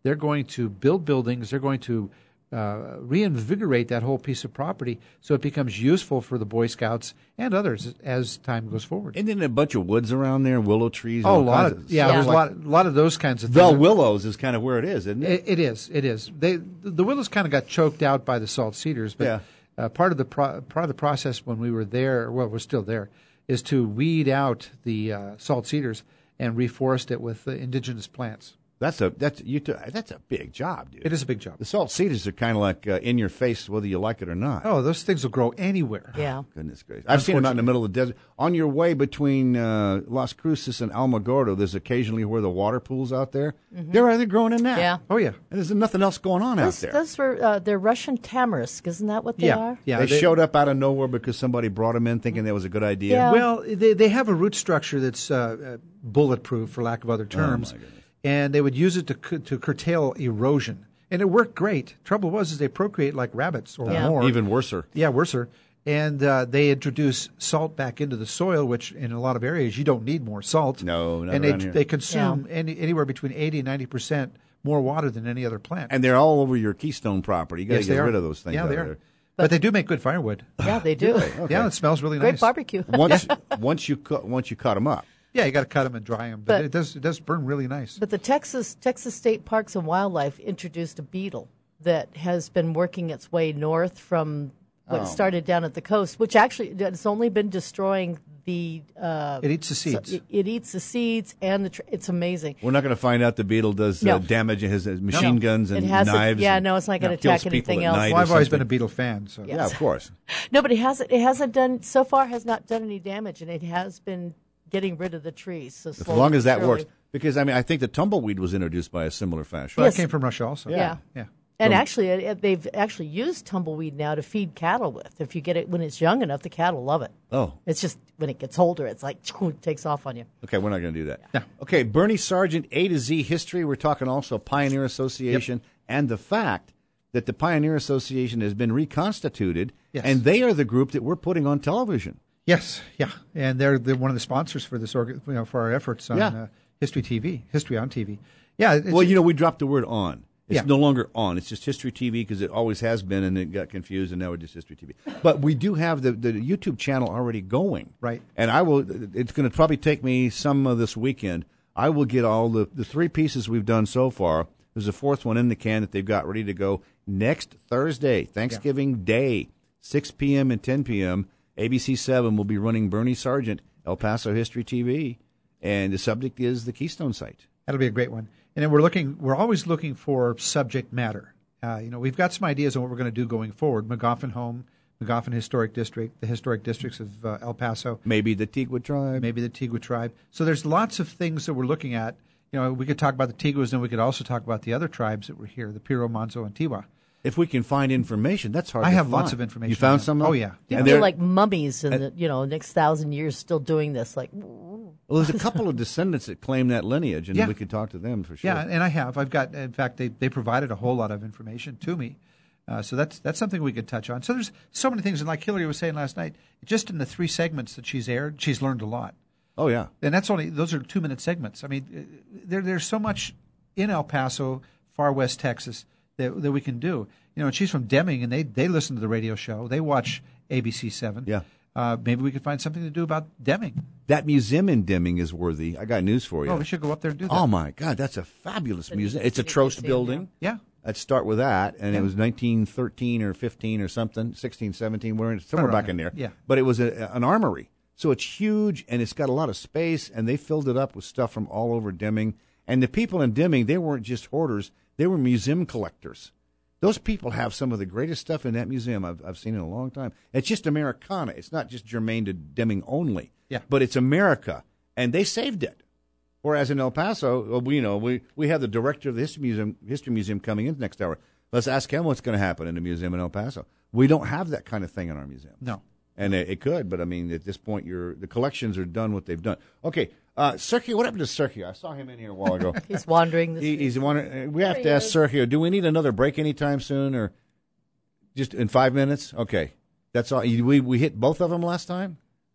they're going to build buildings. They're going to uh, reinvigorate that whole piece of property so it becomes useful for the Boy Scouts and others as time goes forward. And then a bunch of woods around there, willow trees. Oh, a and all lot kinds of, of yeah, stuff there's a like- lot, a lot of those kinds of The things. willows is kind of where it is, isn't it? It, it is. It is. They the willows kind of got choked out by the salt cedars, but Yeah. uh, part of the pro, part of the process when we were there, well, we're still there, is to weed out the uh, salt cedars and reforest it with uh, indigenous plants. That's a that's you. T- that's a big job, dude. It is a big job. The salt cedars are kind of like uh, in your face, whether you like it or not. Oh, those things will grow anywhere. Yeah. Goodness gracious! I've seen them out in the middle of the desert. On your way between uh, Las Cruces and Alamogordo, there's occasionally where the water pools out there. They're either growing in that. Yeah. Oh, yeah. And there's nothing else going on Those, out there. those were uh, they're Russian tamarisk, isn't that what they Yeah. are? Yeah. they, showed up out of nowhere because somebody brought them in thinking that was a good idea. Yeah. Well, they they have a root structure that's uh, uh, bulletproof, for lack of other terms, my goodness. and they would use it to cu- to curtail erosion, and it worked great. Trouble was, is they procreate like rabbits or Yeah. more, Even worser. yeah, worser. And uh, they introduce salt back into the soil, which in a lot of areas you don't need more salt. No, not and they around here. they consume any, anywhere between eighty and ninety percent more water than any other plant. And they're all over your Keystone property. You got to Yes, get they rid are. of those things Yeah, out they are. there. But they do make good firewood. Yeah, they do. Yeah, it smells really Great nice. barbecue. Once once you cut once you cut them up. Yeah, you got to cut them and dry them, but, But- it does it does burn really nice. But the Texas Texas State Parks and Wildlife introduced a beetle that has been working its way north from what Oh. started down at the coast, which actually it's only been destroying the. Uh, It eats the so seeds. it, it eats the seeds and the. Tr- it's amazing. We're not going to find out the beetle does uh, No. damage. It has uh, machine No. guns and It hasn't- knives. yeah, and no, it's not gonna kills attack people anything at else. night Well, or I've always been a something. beetle fan. So. Yeah, of course. No, but it hasn't. It hasn't done so far. Has not done any damage, and it has been getting rid of the trees. So As slowly long as but that surely. works. Because, I mean, I think the tumbleweed was introduced by a similar fashion. Well, Yes. that came from Russia also. Yeah. Yeah. And So- actually, it, it- they've actually used tumbleweed now to feed cattle with. If you get it when it's young enough, the cattle love it. Oh, It's just when it gets older, it's like it takes off on you. okay, we're not going to do that. Yeah. Okay, Bernie Sargent, A to Z history. We're talking also Pioneer Association and the fact that the Pioneer Association has been reconstituted, Yes. and they are the group that we're putting on television. Yes. Yeah. And they're they're one of the sponsors for this org, you know, for our efforts on Yeah. uh, History T V, History on T V. Yeah. It's, Well, you know, we dropped the word on. It's Yeah. no longer on. It's just History T V because it always has been, and it got confused, and now we're just History T V. But we do have the, the YouTube channel already going. Right. And I will. It's going to probably take me some of this weekend. I will get all the, the three pieces we've done so far. There's a fourth one in the can that they've got ready to go next Thursday, Thanksgiving Day, six p.m. and ten p.m. A B C seven will be running Bernie Sargent, El Paso History T V, and the subject is the Keystone Site. That'll be a great one. And then we're looking. We're always looking for subject matter. Uh, you know, we've got some ideas on what we're going to do going forward. McGoffin Home, McGoffin Historic District, the historic districts of uh, El Paso, Maybe the Tigua tribe. maybe the Tigua tribe. So there's lots of things that we're looking at. You know, we could talk about the Tiguas, and we could also talk about the other tribes that were here, the Piro, Manzo, and Tiwa. If we can find information, that's hard I to have find. lots of information You found on that. some? Oh, yeah. You And feel there- like mummies in the you know next thousand years still doing this. Like, Well, there's a couple of descendants that claim that lineage, and Yeah. we could talk to them for sure. Yeah, and I have. I've got. In fact, they, they provided a whole lot of information to me, uh, so that's that's something we could touch on. So there's so many things, and like Hillary was saying last night, just in the three segments that she's aired, she's learned a lot. Oh, yeah. And that's only those are two minute segments. I mean, uh, there there's so much in El Paso, far west Texas, that that we can do. You know, and she's from Deming, and they they listen to the radio show. They watch A B C seven. Yeah. Uh, maybe we could find something to do about Deming. That museum in Deming is worthy. I got news for you. Oh, we should go up there and do that. Oh, my God, that's a fabulous museum. It's a Museum, Trost yeah. building. Yeah. Let's start with that. And it was nineteen thirteen or fifteen or something, sixteen, seventeen, we're in, somewhere Around back in there, there. yeah. But it was a, an armory. So it's huge, and it's got a lot of space, and they filled it up with stuff from all over Deming. And the people in Deming, they weren't just hoarders. They were museum collectors. Those people have some of the greatest stuff in that museum I've, I've seen in a long time. It's just Americana. It's not just germane to Deming only. Yeah. But it's America, and they saved it. Whereas in El Paso, well, we you know we, we have the director of the History Museum History Museum coming in next hour. Let's ask him what's going to happen in the museum in El Paso. We don't have that kind of thing in our museum. No. And it, it could, but I mean, at this point, you're, the collections are done what they've done. Okay, uh, Sergio, what happened to Sergio? I saw him in here a while ago. he's wandering the he, street. he's wondering, we have to ask Sergio, do we need another break anytime soon, or just in five minutes? Okay, that's all. We we hit both of them last time.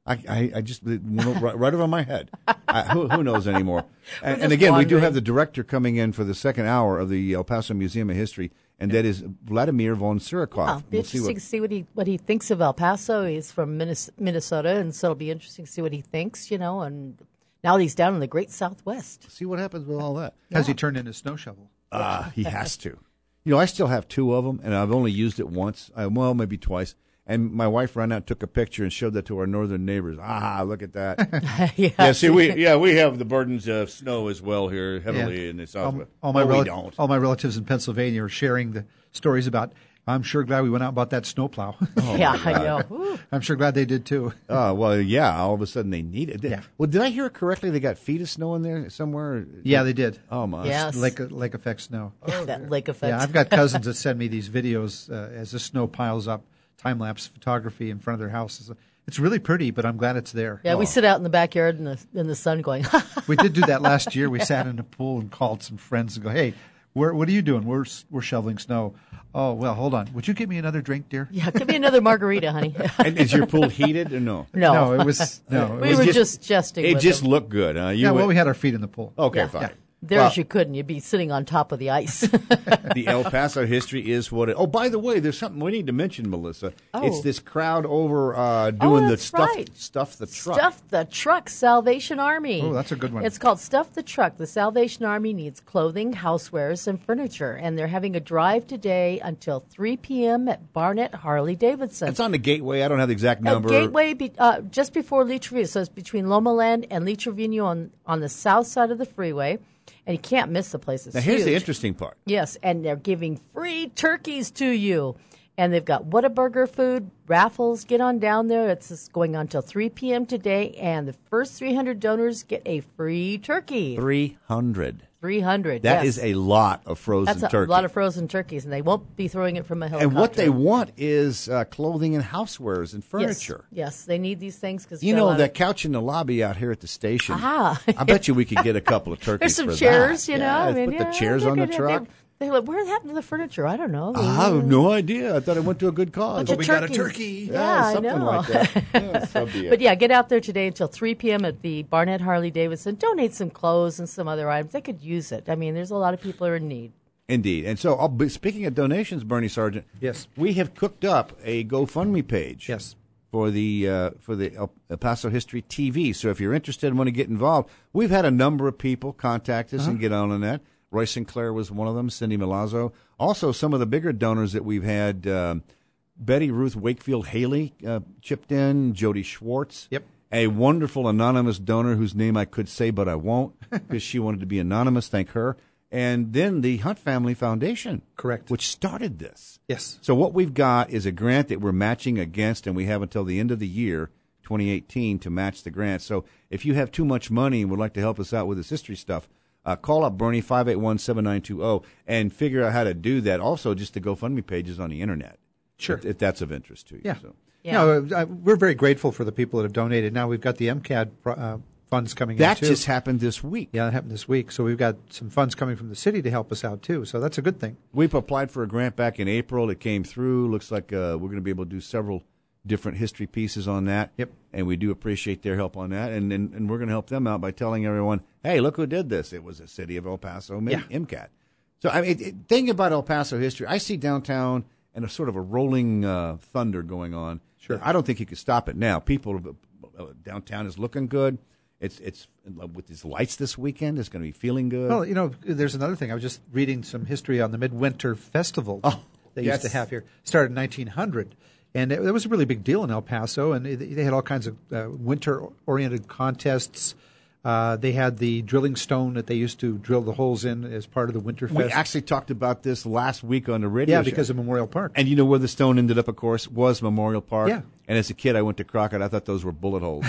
I, I, I just it went right, right over my head. I, who, who knows anymore? And, just and again, we do wandering. have the director coming in for the second hour of the El Paso Museum of History, and that is Vladimir von Surikov. Oh, be We'll see interesting what- to see what he what he thinks of El Paso. He's from Minnes- Minnesota, and so it'll be interesting to see what he thinks. You know, and now that he's down in the Great Southwest. see what happens with all that. Has he turned in a snow shovel? Ah, he has to. You know, I still have two of them, and I've only used it once. I, well, maybe twice. And my wife ran out, and took a picture, and showed that to our northern neighbors. Ah, look at that. yeah. yeah, see, we yeah we have the burdens of snow as well here heavily Yeah. in the All, southwest. all my But we rel- don't. all my relatives in Pennsylvania are sharing the stories about. I'm sure glad we went out and bought that snowplow. yeah, I know. Ooh. I'm sure glad they did too. Oh, well, yeah, all of a sudden they need it. Yeah. Well, did I hear it correctly? They got feet of snow in there somewhere? Yeah, they did. Oh, my. Yes. Lake lake effect snow. that lake effect. Yeah, I've got cousins that send me these videos uh, as the snow piles up, time lapse photography in front of their houses. It's really pretty, but I'm glad it's there. yeah, we sit out in the backyard in the in the sun, going. We did do that last year. We sat in a pool and called some friends and go, "Hey, where, what are you doing? We're we're shoveling snow." Oh, well, hold on. Would you give me another drink, dear? yeah, give me another margarita, honey. And is your pool heated or no? no, No, it was no. It we was, were just- just, jesting. It with just them. looked good, huh? You yeah, well, went- we had our feet in the pool. Okay, Yeah. fine. Yeah. There, Well, as you couldn't, you'd be sitting on top of the ice. the El Paso history is what it. Oh, by the way, there's something we need to mention, Melissa. Oh. It's this crowd over uh, doing the that's stuff, right. stuff the truck. Stuff the Truck, Salvation Army. Oh, that's a good one. It's called Stuff the Truck. The Salvation Army needs clothing, housewares, and furniture, and they're having a drive today until three p.m. at Barnett Harley Davidson. It's on the Gateway. I don't have the exact At number. Gateway, be, uh, just before Lee Trevino, so it's between Loma Land and Lee Trevino on on the south side of the freeway, and you can't miss the place. It's Now, here's the huge. interesting part. Yes, and they're giving free turkeys to you. And they've got Whataburger food, raffles. Get on down there. It's just going on till three p.m. today. And the first three hundred donors get a free turkey. three hundred. three hundred. That yes. is a lot of frozen That's a turkey. lot of frozen turkeys. And they won't be throwing it from a helicopter. And what they want is uh, clothing and housewares and yes, furniture. yes, they need these things. Cause You got a know, lot that of- couch in the lobby out here at the station. Ah. I bet you we could get a couple of turkeys There's some for chairs, that. you know. Yeah, I mean, put yeah, the chairs they're on the good. truck. They, they, like, what happened to the furniture? I don't know. I have no idea. I thought it went to a good cause. Bunch of we got a turkeys. turkey. Yeah, I something know. like that. Yeah, so be it. But yeah, get out there today until three p.m. at the Barnett Harley Davidson. Donate some clothes and some other items. They could use it. I mean, there's a lot of people who are in need. Indeed. And so, I'll be, speaking of donations, Bernie Sargent, Yes. we have cooked up a GoFundMe page. Yes. For the uh, for the El El Paso History T V. So if you're interested and want to get involved, we've had a number of people contact us Uh-huh. and get on on that. Roy Sinclair was one of them, Cindy Milazzo. Also, some of the bigger donors that we've had, um, Betty Ruth Wakefield Haley uh, chipped in, Jody Schwartz. Yep. A wonderful anonymous donor whose name I could say, but I won't, because she wanted to be anonymous. Thank her. And then the Hunt Family Foundation. Correct. Which started this. Yes. So what we've got is a grant that we're matching against, and we have until the end of the year, twenty eighteen, to match the grant. So if you have too much money and would like to help us out with this history stuff, uh, call up Bernie, five eight one, seven nine two zero, and figure out how to do that. Also, just the GoFundMe pages on the Internet. Sure. If, if that's of interest to you. Yeah. So. Yeah. No, uh, we're very grateful for the people that have donated. Now we've got the MCAD uh, funds coming That in, too. just happened this week. Yeah, that happened this week. So we've got some funds coming from the city to help us out, too. So that's a good thing. We've applied for a grant back in April. It came through. Looks like uh, we're going to be able to do several different history pieces on that. Yep. And we do appreciate their help on that. And and, and we're going to help them out by telling everyone, hey, look who did this. It was the city of El Paso, Yeah. MCAT. So, I mean, it, thinking about El Paso history, I see downtown and a sort of a rolling uh, thunder going on. Sure. I don't think you can stop it now. People, uh, downtown is looking good. It's it's with these lights this weekend. It's going to be feeling good. Well, you know, there's another thing. I was just reading some history on the Midwinter Festival Oh, they yes. used to have here. Started in nineteen hundred. And it, it was a really big deal in El Paso. And they, they had all kinds of uh, winter-oriented contests. Uh, they had the drilling stone that they used to drill the holes in as part of the Winterfest. We actually talked about this last week on the radio yeah, show. because of Memorial Park. And you know where the stone ended up, of course, was Memorial Park. Yeah. And as a kid, I went to Crockett. I thought those were bullet holes.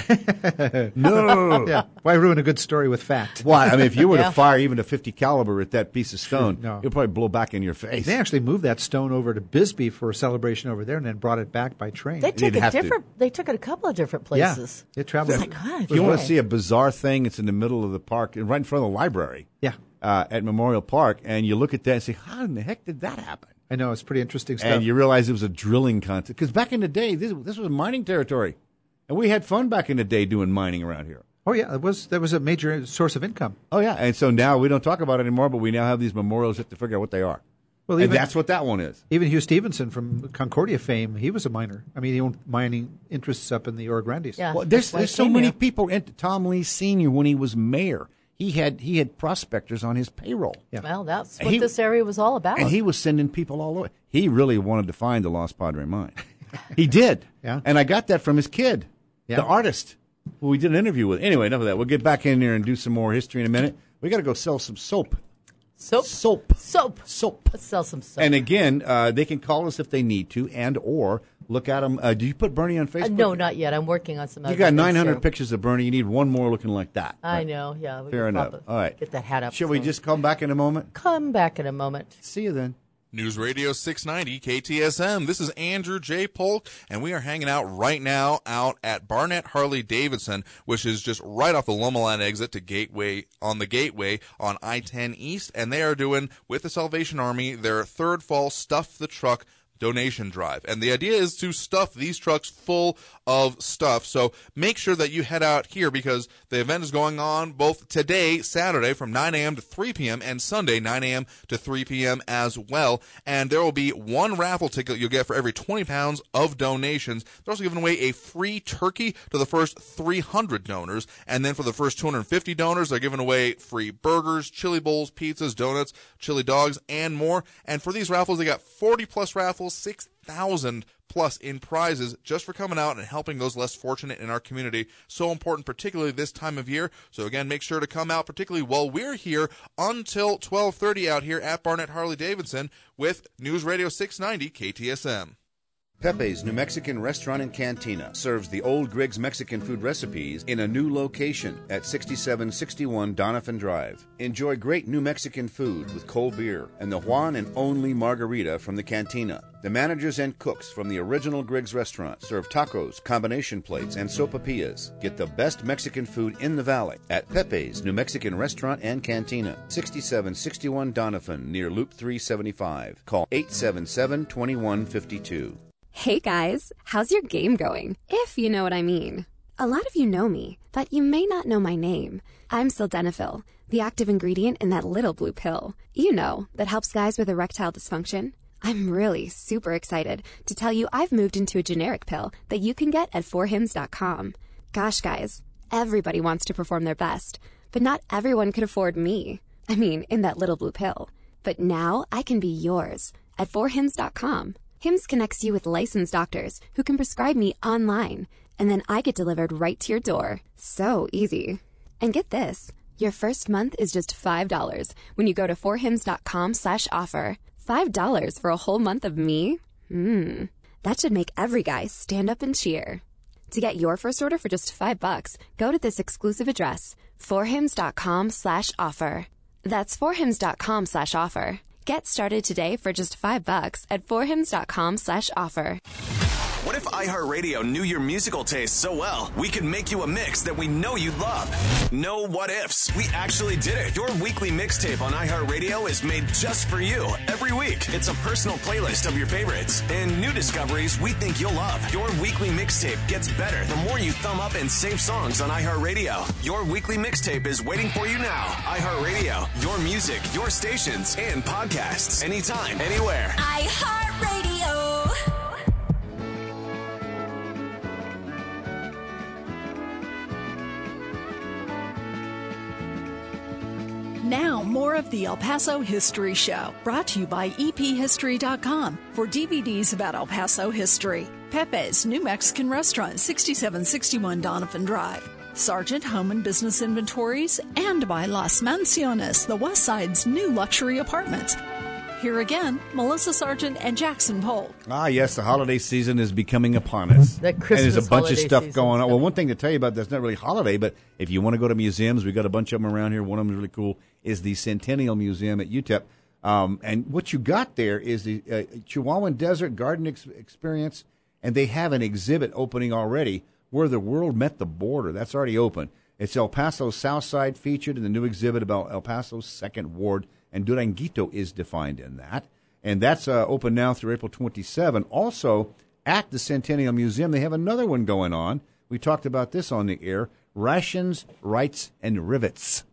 no. yeah. Why ruin a good story with fact? Why? I mean, if you were Yeah. to fire even a fifty caliber at that piece of stone, No. it would probably blow back in your face. They actually moved that stone over to Bisbee for a celebration over there and then brought it back by train. They took You'd it have to. different. They took it a couple of different yeah, places. it traveled. Oh my God! If you want to yeah. see a bizarre thing, it's in the middle of the park, right in front of the library. Yeah. Uh, at Memorial Park, and you look at that and say, how in the heck did that happen? I know, it's pretty interesting stuff. And you realize it was a drilling contest. Because back in the day, this, this was mining territory. And we had fun back in the day doing mining around here. Oh, yeah, it was, that was a major source of income. Oh, yeah, and so now we don't talk about it anymore, but we now have these memorials just to figure out what they are. Well, and even, that's what that one is. Even Hugh Stevenson from Concordia fame, he was a miner. I mean, he owned mining interests up in the Oro Grandes. Yeah, well, there's there's so many here. people. And Tom Lee Senior, when he was mayor, he had he had prospectors on his payroll. Yeah. Well, that's what He- this area was all about. And he was sending people all the way. He really wanted to find the Lost Padre mine. He did. Yeah. And I got that from his kid, Yeah. the artist, who we did an interview with. Anyway, enough of that. We'll get back in there and do some more history in a minute. We got to go sell some soap. Soap. Soap. Soap. Soap. Let's sell some soap. And again, uh, they can call us if they need to, and or look at them. Uh, do you put Bernie on Facebook? Uh, no, not yet. I'm working on some other You got things nine hundred here. pictures of Bernie. You need one more looking like that. I Right. know, yeah. we Fair can enough. pop it- All right. Get that hat up. Shall we soon. just come back in a moment? Come back in a moment. See you then. News Radio six ninety K T S M. This is Andrew J. Polk, and we are hanging out right now out at Barnett Harley Davidson, which is just right off the Lomaland exit to Gateway, on the Gateway on I ten East, and they are doing, with the Salvation Army, their third fall Stuff the Truck donation drive. And the idea is to stuff these trucks full of stuff. So make sure that you head out here because the event is going on both today, Saturday, from nine a.m. to three p.m. and Sunday, nine a.m. to three p.m. as well. And there will be one raffle ticket you'll get for every twenty pounds of donations. They're also giving away a free turkey to the first three hundred donors. And then for the first two hundred fifty donors, they're giving away free burgers, chili bowls, pizzas, donuts, chili dogs, and more. And for these raffles, they got forty plus raffles, six thousand plus in prizes just for coming out and helping those less fortunate in our community. So important, particularly this time of year. So again, make sure to come out, particularly while we're here until twelve thirty out here at Barnett Harley Davidson with News Radio six ninety K T S M. Pepe's New Mexican Restaurant and Cantina serves the old Griggs Mexican food recipes in a new location at sixty-seven sixty-one Donovan Drive. Enjoy great New Mexican food with cold beer and the one and only margarita from the Cantina. The managers and cooks from the original Griggs restaurant serve tacos, combination plates, and sopapillas. Get the best Mexican food in the valley at Pepe's New Mexican Restaurant and Cantina, sixty-seven sixty-one Donovan, near Loop three seventy-five. Call eight seven seven, two one five two. Hey guys, how's your game going? If you know what I mean. A lot of you know me, but you may not know my name. I'm Sildenafil, the active ingredient in that little blue pill. You know, that helps guys with erectile dysfunction. I'm really super excited to tell you I've moved into a generic pill that you can get at four hims dot com. Gosh guys, everybody wants to perform their best, but not everyone could afford me. I mean, in that little blue pill. But now I can be yours at four hims dot com. Hims connects you with licensed doctors who can prescribe me online, and then I get delivered right to your door. So easy. And get this, your first month is just five dollars when you go to four hims dot com slash offer. five dollars for a whole month of me? Mmm, that should make every guy stand up and cheer. To get your first order for just five bucks, go to this exclusive address, four hims dot com slash offer. That's four hims dot com slash offer. Get started today for just five bucks at four hims dot com slash offer. What if iHeartRadio knew your musical taste so well, we could make you a mix that we know you'd love? No what ifs. We actually did it. Your weekly mixtape on iHeartRadio is made just for you. Every week, it's a personal playlist of your favorites and new discoveries we think you'll love. Your weekly mixtape gets better the more you thumb up and save songs on iHeartRadio. Your weekly mixtape is waiting for you now. iHeartRadio, your music, your stations, and podcasts. Anytime, anywhere. iHeartRadio. Now, more of the El Paso History Show, brought to you by E P history dot com for D V Ds about El Paso history. Pepe's New Mexican Restaurant, sixty-seven sixty-one Donovan Drive. Sargent Home and Business Inventories, and by Las Mansiones, the West Side's new luxury apartments. Here again, Melissa Sargent and Jackson Polk. Ah, yes, the holiday season is becoming upon us. The Christmas and there's a bunch of holiday stuff season's going on. Well, coming. one thing to tell you about that's not really holiday, but if you want to go to museums, we've got a bunch of them around here. One of them is really cool, is the Centennial Museum at U T E P. Um, and what you got there is the uh, Chihuahuan Desert Garden ex- Experience, and they have an exhibit opening already where the world met the border. That's already open. It's El Paso's South Side featured in the new exhibit about El Paso's Second Ward, and Duranguito is defined in that. And that's uh, open now through April twenty-seventh. Also, at the Centennial Museum, they have another one going on, We talked about this on the air. Rations, Rights, and Rivets.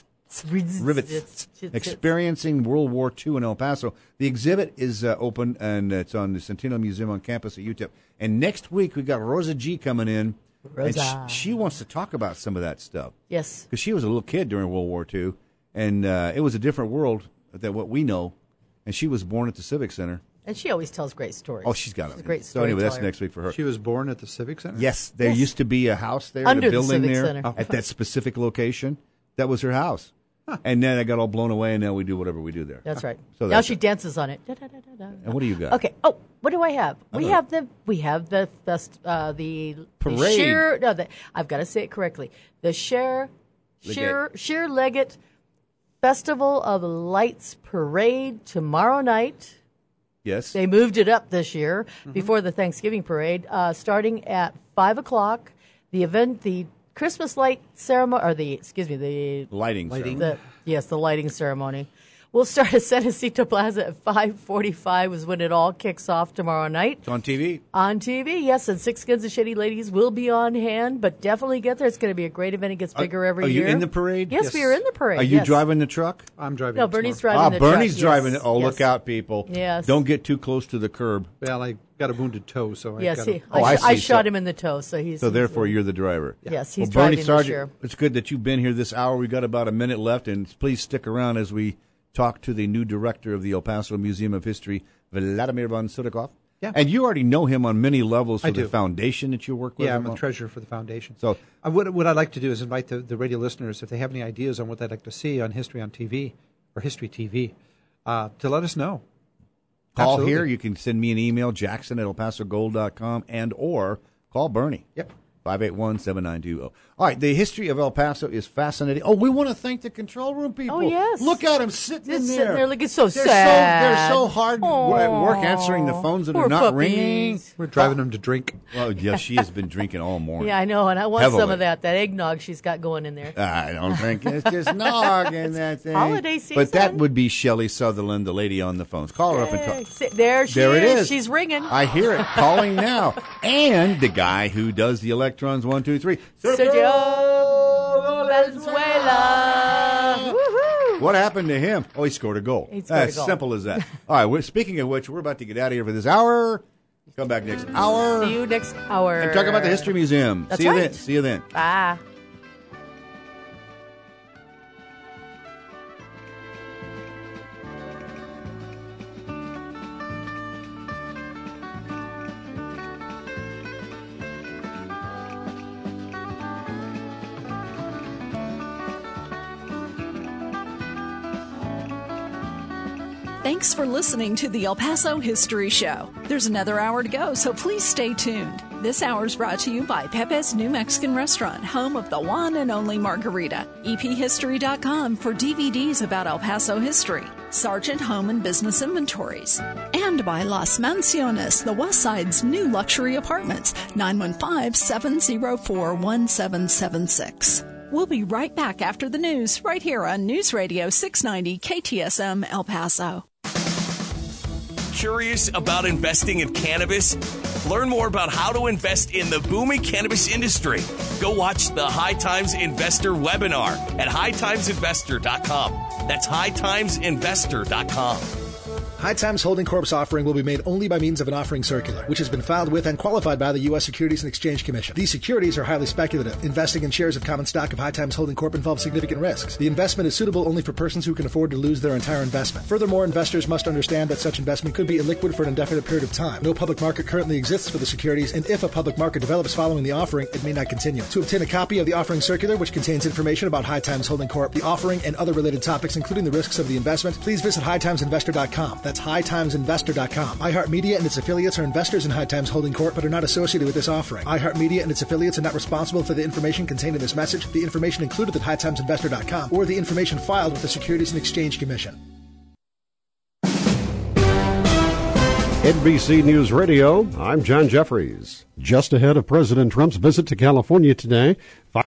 Rivets. Experiencing World War Two in El Paso. The exhibit is uh, open, and it's on the Centennial Museum on campus at U T E P. And next week, we got Rosa G coming in. Rosa. And she, she wants to talk about some of that stuff. Yes. Because she was a little kid during World War Two, and uh, it was a different world than what we know. And she was born at the Civic Center. And she always tells great stories. Oh, she's got she's it. a great So anyway, that's storyteller. next week for her. She was born at the Civic Center? Yes, there Yes. used to be a house there, Under a the building Civic there, Center. at that specific location. That was her house. Huh. And then I got all blown away, and now we do whatever we do there. That's right. So now that's she it. dances on it. Da, da, da, da, da. And what do you got? Okay. Oh, what do I have? We Uh-oh. have the we have the the uh, the the Parade. sheer. No, the, I've got to say it correctly. The sheer sheer sheer Leggett Festival of Lights Parade tomorrow night. Yes. They moved it up this year before the Thanksgiving parade, uh, starting at five o'clock. The event, the Christmas light ceremony, or the excuse me, the Lighting. Lighting. ceremony. the yes, the lighting ceremony. We'll start at San Jacinto Plaza at five forty-five is when it all kicks off tomorrow night. It's on T V. On T V, yes, and Six Skins of Shady Ladies will be on hand, but definitely get there. It's going to be a great event. It gets bigger every are year. you in the parade? Yes, Yes. we are in the parade. Are you yes. driving the truck? I'm driving. No, it Bernie's tomorrow. driving Ah, the Bernie's truck. driving Yes, it. Oh, yes. look out, people. Yes. Don't get too close to the curb. Well, I got a wounded toe, so I Yes, got he, to... Oh, I, I sh- I see. shot So- him in the toe, so he's. So he's- therefore, you're the driver. Yes, he's well, Bernie driving this Sargent, year. it's good that you've been here this hour. We've got about a minute left, and please stick around as we talk to the new director of the El Paso Museum of History, Vladimir von Sudakov. Yeah. And you already know him on many levels for I the do. foundation that you work with. Yeah, him I'm a on. treasurer for the foundation. So Uh, what, what I'd like to do is invite the, the radio listeners, if they have any ideas on what they'd like to see on History on T V, or History T V, uh, to let us know. call Absolutely. here. You can send me an email, jackson at el paso gold dot com, and or call Bernie. Yep. five eight one, seven nine two zero. All right, the history of El Paso is fascinating. Oh, we want to thank the control room people. Oh, yes. Look at them sitting in Just there. sitting there looking so they're sad. So, they're so hard Aw, at work answering the phones that poor are not puppies. ringing. We're driving them to drink. Well, yes, she has been drinking all morning. Yeah, I know, and I want Heavily. some of that, that eggnog she's got going in there. I don't think it's just nog in that thing. holiday But that season. would be Shelley Sutherland, the lady on the phones. Call her up and Hey, talk. sit- there she There is. it is. She's ringing. I hear it calling now. And the guy who does the electrons, one, two, three. Sergio Valenzuela. Woohoo! What happened to him? Oh, he scored a goal. He scored a As goal. simple as that. All right, we're, speaking of which, we're about to get out of here for this hour. Come back next hour. See you next hour. And talk about the History Museum. That's See you right. then. See you then. Bye. Thanks for listening to the El Paso History Show. There's another hour to go, so please stay tuned. This hour is brought to you by Pepe's New Mexican Restaurant, home of the one and only margarita. E P history dot com for D V Ds about El Paso history. Sargent Home and Business Inventories. And by Las Mansiones, the West Side's new luxury apartments, nine one five, seven zero four, one seven seven six. We'll be right back after the news, right here on News Radio six ninety K T S M El Paso. Curious about investing in cannabis? Learn more about how to invest in the booming cannabis industry. Go watch the High Times Investor webinar at high times investor dot com. That's high times investor dot com. High Times Holding Corp's offering will be made only by means of an offering circular, which has been filed with and qualified by the U S Securities and Exchange Commission. These securities are highly speculative. Investing in shares of common stock of High Times Holding Corp involves significant risks. The investment is suitable only for persons who can afford to lose their entire investment. Furthermore, investors must understand that such investment could be illiquid for an indefinite period of time. No public market currently exists for the securities, and if a public market develops following the offering, it may not continue. To obtain a copy of the offering circular, which contains information about High Times Holding Corp, the offering, and other related topics, including the risks of the investment, please visit high times investor dot com. That's high times investor dot com. iHeartMedia and its affiliates are investors in High Times Holding Corp, but are not associated with this offering. iHeartMedia and its affiliates are not responsible for the information contained in this message, the information included at high times investor dot com, or the information filed with the Securities and Exchange Commission. N B C News Radio, I'm John Jeffries. Just ahead of President Trump's visit to California today,